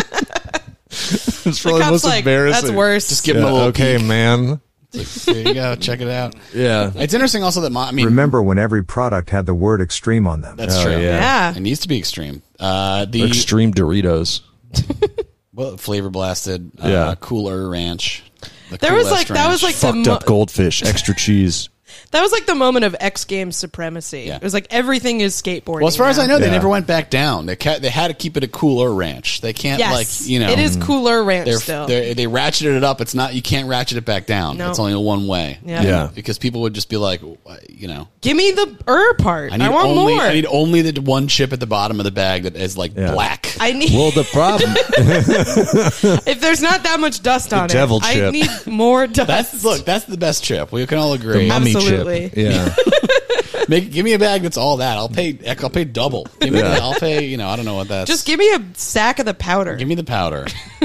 It's The probably the cop's most like, embarrassing. that's worse. Just give Yeah, him a little okay, peek. man. There you go. Check it out. Yeah. It's interesting also that Mon- I mean, Remember when every product had the word extreme on them? that's Oh, true. yeah. Yeah. It needs to be extreme. Uh, the Extreme Doritos. well, flavor blasted. Uh, Yeah. Cooler Ranch. The There was coolest like that was ranch. like the Fucked mo- up goldfish, extra cheese. that was like the moment of X Games supremacy. Yeah. It was like everything is skateboarding. Well, as far as now. I know, they Yeah. never went back down. They ca- they had to keep it a cooler ranch. They can't yes, like you know. it is cooler ranch They're, still. they're, they ratcheted it up. It's not you can't ratchet it back down. No. It's only one way. Yeah. Yeah. Because people would just be like, you know, Give me the er part. I I, need want only more. I need only the one chip at the bottom of the bag that is like Yeah. black. I need Well, the problem. if there's not that much dust on devil it. I chip. need more dust. That's look. That's the best chip. We can all agree. Mummy Absolutely. chip. Yeah. Make, give me a bag that's all that. I'll pay. I'll pay double. Give me. Yeah. The, I'll pay. You know. I don't know what that's. Just give me a sack of the powder. give me the powder.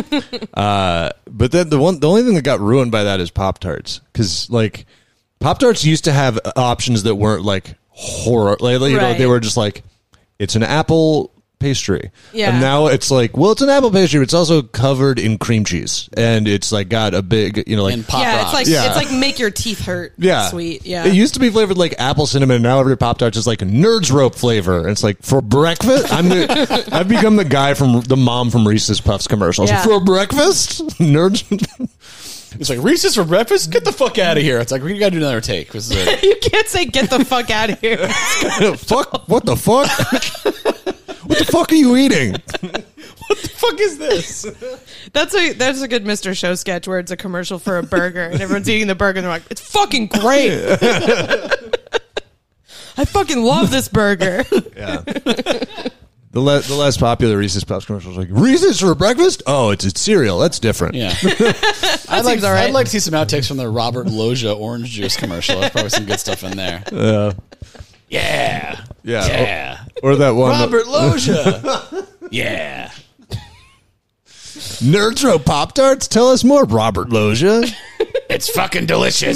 But then the one, the only thing that got ruined by that is Pop Tarts, because like Pop Tarts used to have options that weren't like horror, like, you know, Right. they were just like it's an apple pastry, Yeah. and now it's like, well, it's an apple pastry, but it's also covered in cream cheese, and it's like got a big, you know, like And pop yeah, rocks. it's like Yeah. it's like make your teeth hurt. yeah, sweet. Yeah, It used to be flavored like apple cinnamon, and now every Pop Tart is like Nerds Rope flavor. And it's like for breakfast. I'm the, I've become the guy from the mom from Reese's Puffs commercials. Yeah. For breakfast, Nerds. It's like Reese's for breakfast. Get the fuck out of here. It's like we got to do another take. This is a, you can't say get the fuck out of here. Fuck! What the fuck? What the fuck are you eating? what the fuck is this? That's a that's a good Mister Show sketch where it's a commercial for a burger and everyone's eating the burger and they're like, it's fucking great. I fucking love this burger. Yeah. The, le- the less popular Reese's Puffs commercials like Reese's for breakfast. Oh, it's, it's cereal. That's different. Yeah, I'd like seems all right. I'd like to see some outtakes from the Robert Loggia orange juice commercial. There's probably some good stuff in there. Uh, Yeah, Yeah. yeah. Or that one. Robert Loggia. Yeah. Nerds throw Pop Tarts? Tell us more, Robert Loggia. It's fucking delicious.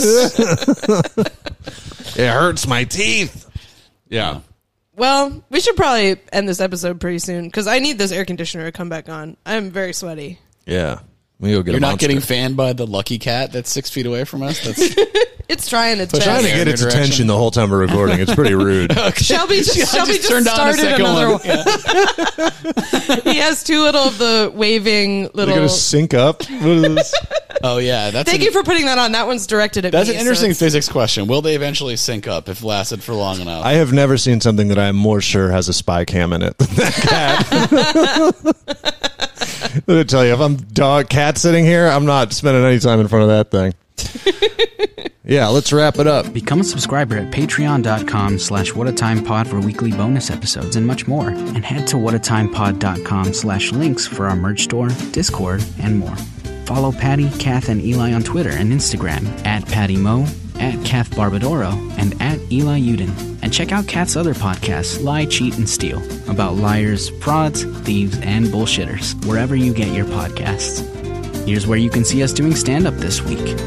It hurts my teeth. Yeah. Well, we should probably end this episode pretty soon because I need this air conditioner to come back on. I'm very sweaty. Yeah. We go get You're a not monster. getting fanned by the lucky cat that's six feet away from us? That's It's trying its I'm trying to best. get its Direction. attention the whole time we're recording. It's pretty rude. Shelby just, Shelby just, turned on a started second another one. one. He has two little of the waving They're little. going to sync up. What is this? Oh, yeah. That's Thank an, you for putting that on. That one's directed at That's me. an interesting so it's- physics question. Will they eventually sync up if lasted for long enough? I have never seen something that I am more sure has a spy cam in it than that cat. Let me tell you, if I'm dog cat sitting here, I'm not spending any time in front of that thing. Yeah, let's wrap it up. Become a subscriber at patreon.com slash whatatimepod for weekly bonus episodes and much more. And head to whatatimepod.com slash links for our merch store, Discord, and more. Follow Patty, Kath, and Eli on Twitter and Instagram at Patty Mo, at Kath Barbadoro, and at Eli Uden. And check out Kath's other podcasts, Lie, Cheat, and Steal, about liars, frauds, thieves, and bullshitters, wherever you get your podcasts. Here's where you can see us doing stand-up this week.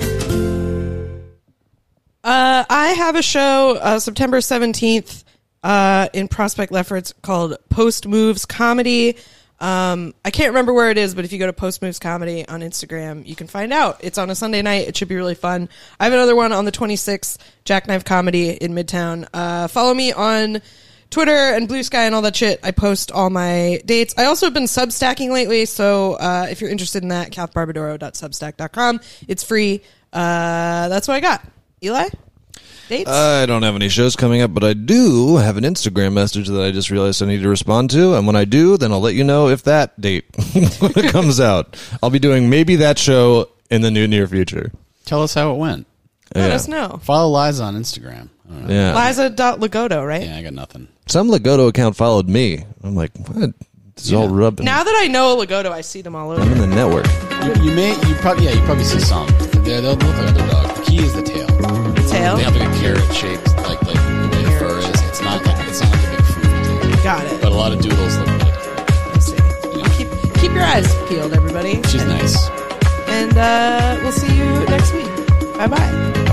Uh, I have a show uh, September seventeenth uh, in Prospect Lefferts called Post Moves Comedy. Um, I can't remember where it is, but if you go to Post Moves Comedy on Instagram, you can find out. It's on a Sunday night. It should be really fun. I have another one on the twenty-sixth, Jackknife Comedy in Midtown. Uh, follow me on Twitter and Blue Sky and all that shit. I post all my dates. I also have been substacking lately, so uh, if you're interested in that, kath barbadoro dot substack dot com. It's free. Uh, that's what I got. Eli? Dates? I don't have any shows coming up, but I do have an Instagram message that I just realized I need to respond to. And when I do, then I'll let you know if that date comes out. I'll be doing maybe that show in the new near future. Tell us how it went. Let Yeah. us know. Follow Liza on Instagram. I don't know. Yeah. Liza dot Lagoto, right? Yeah, I got nothing. Some Legato account followed me. I'm like, what? This is all rubbing. Now that I know Lagoto, I see them all I'm over. in the network. You, you may, you probably, yeah, you probably see some. They're, they'll look like other dogs. The key is the tail. Tail? They have like a carrot shaped, like like the way the fur is. It's not like it's not like a big fruit tail. Got it. But a lot of doodles look really different. I see. Keep, keep your eyes peeled, everybody. She's nice. And uh, we'll see you next week. Bye-bye.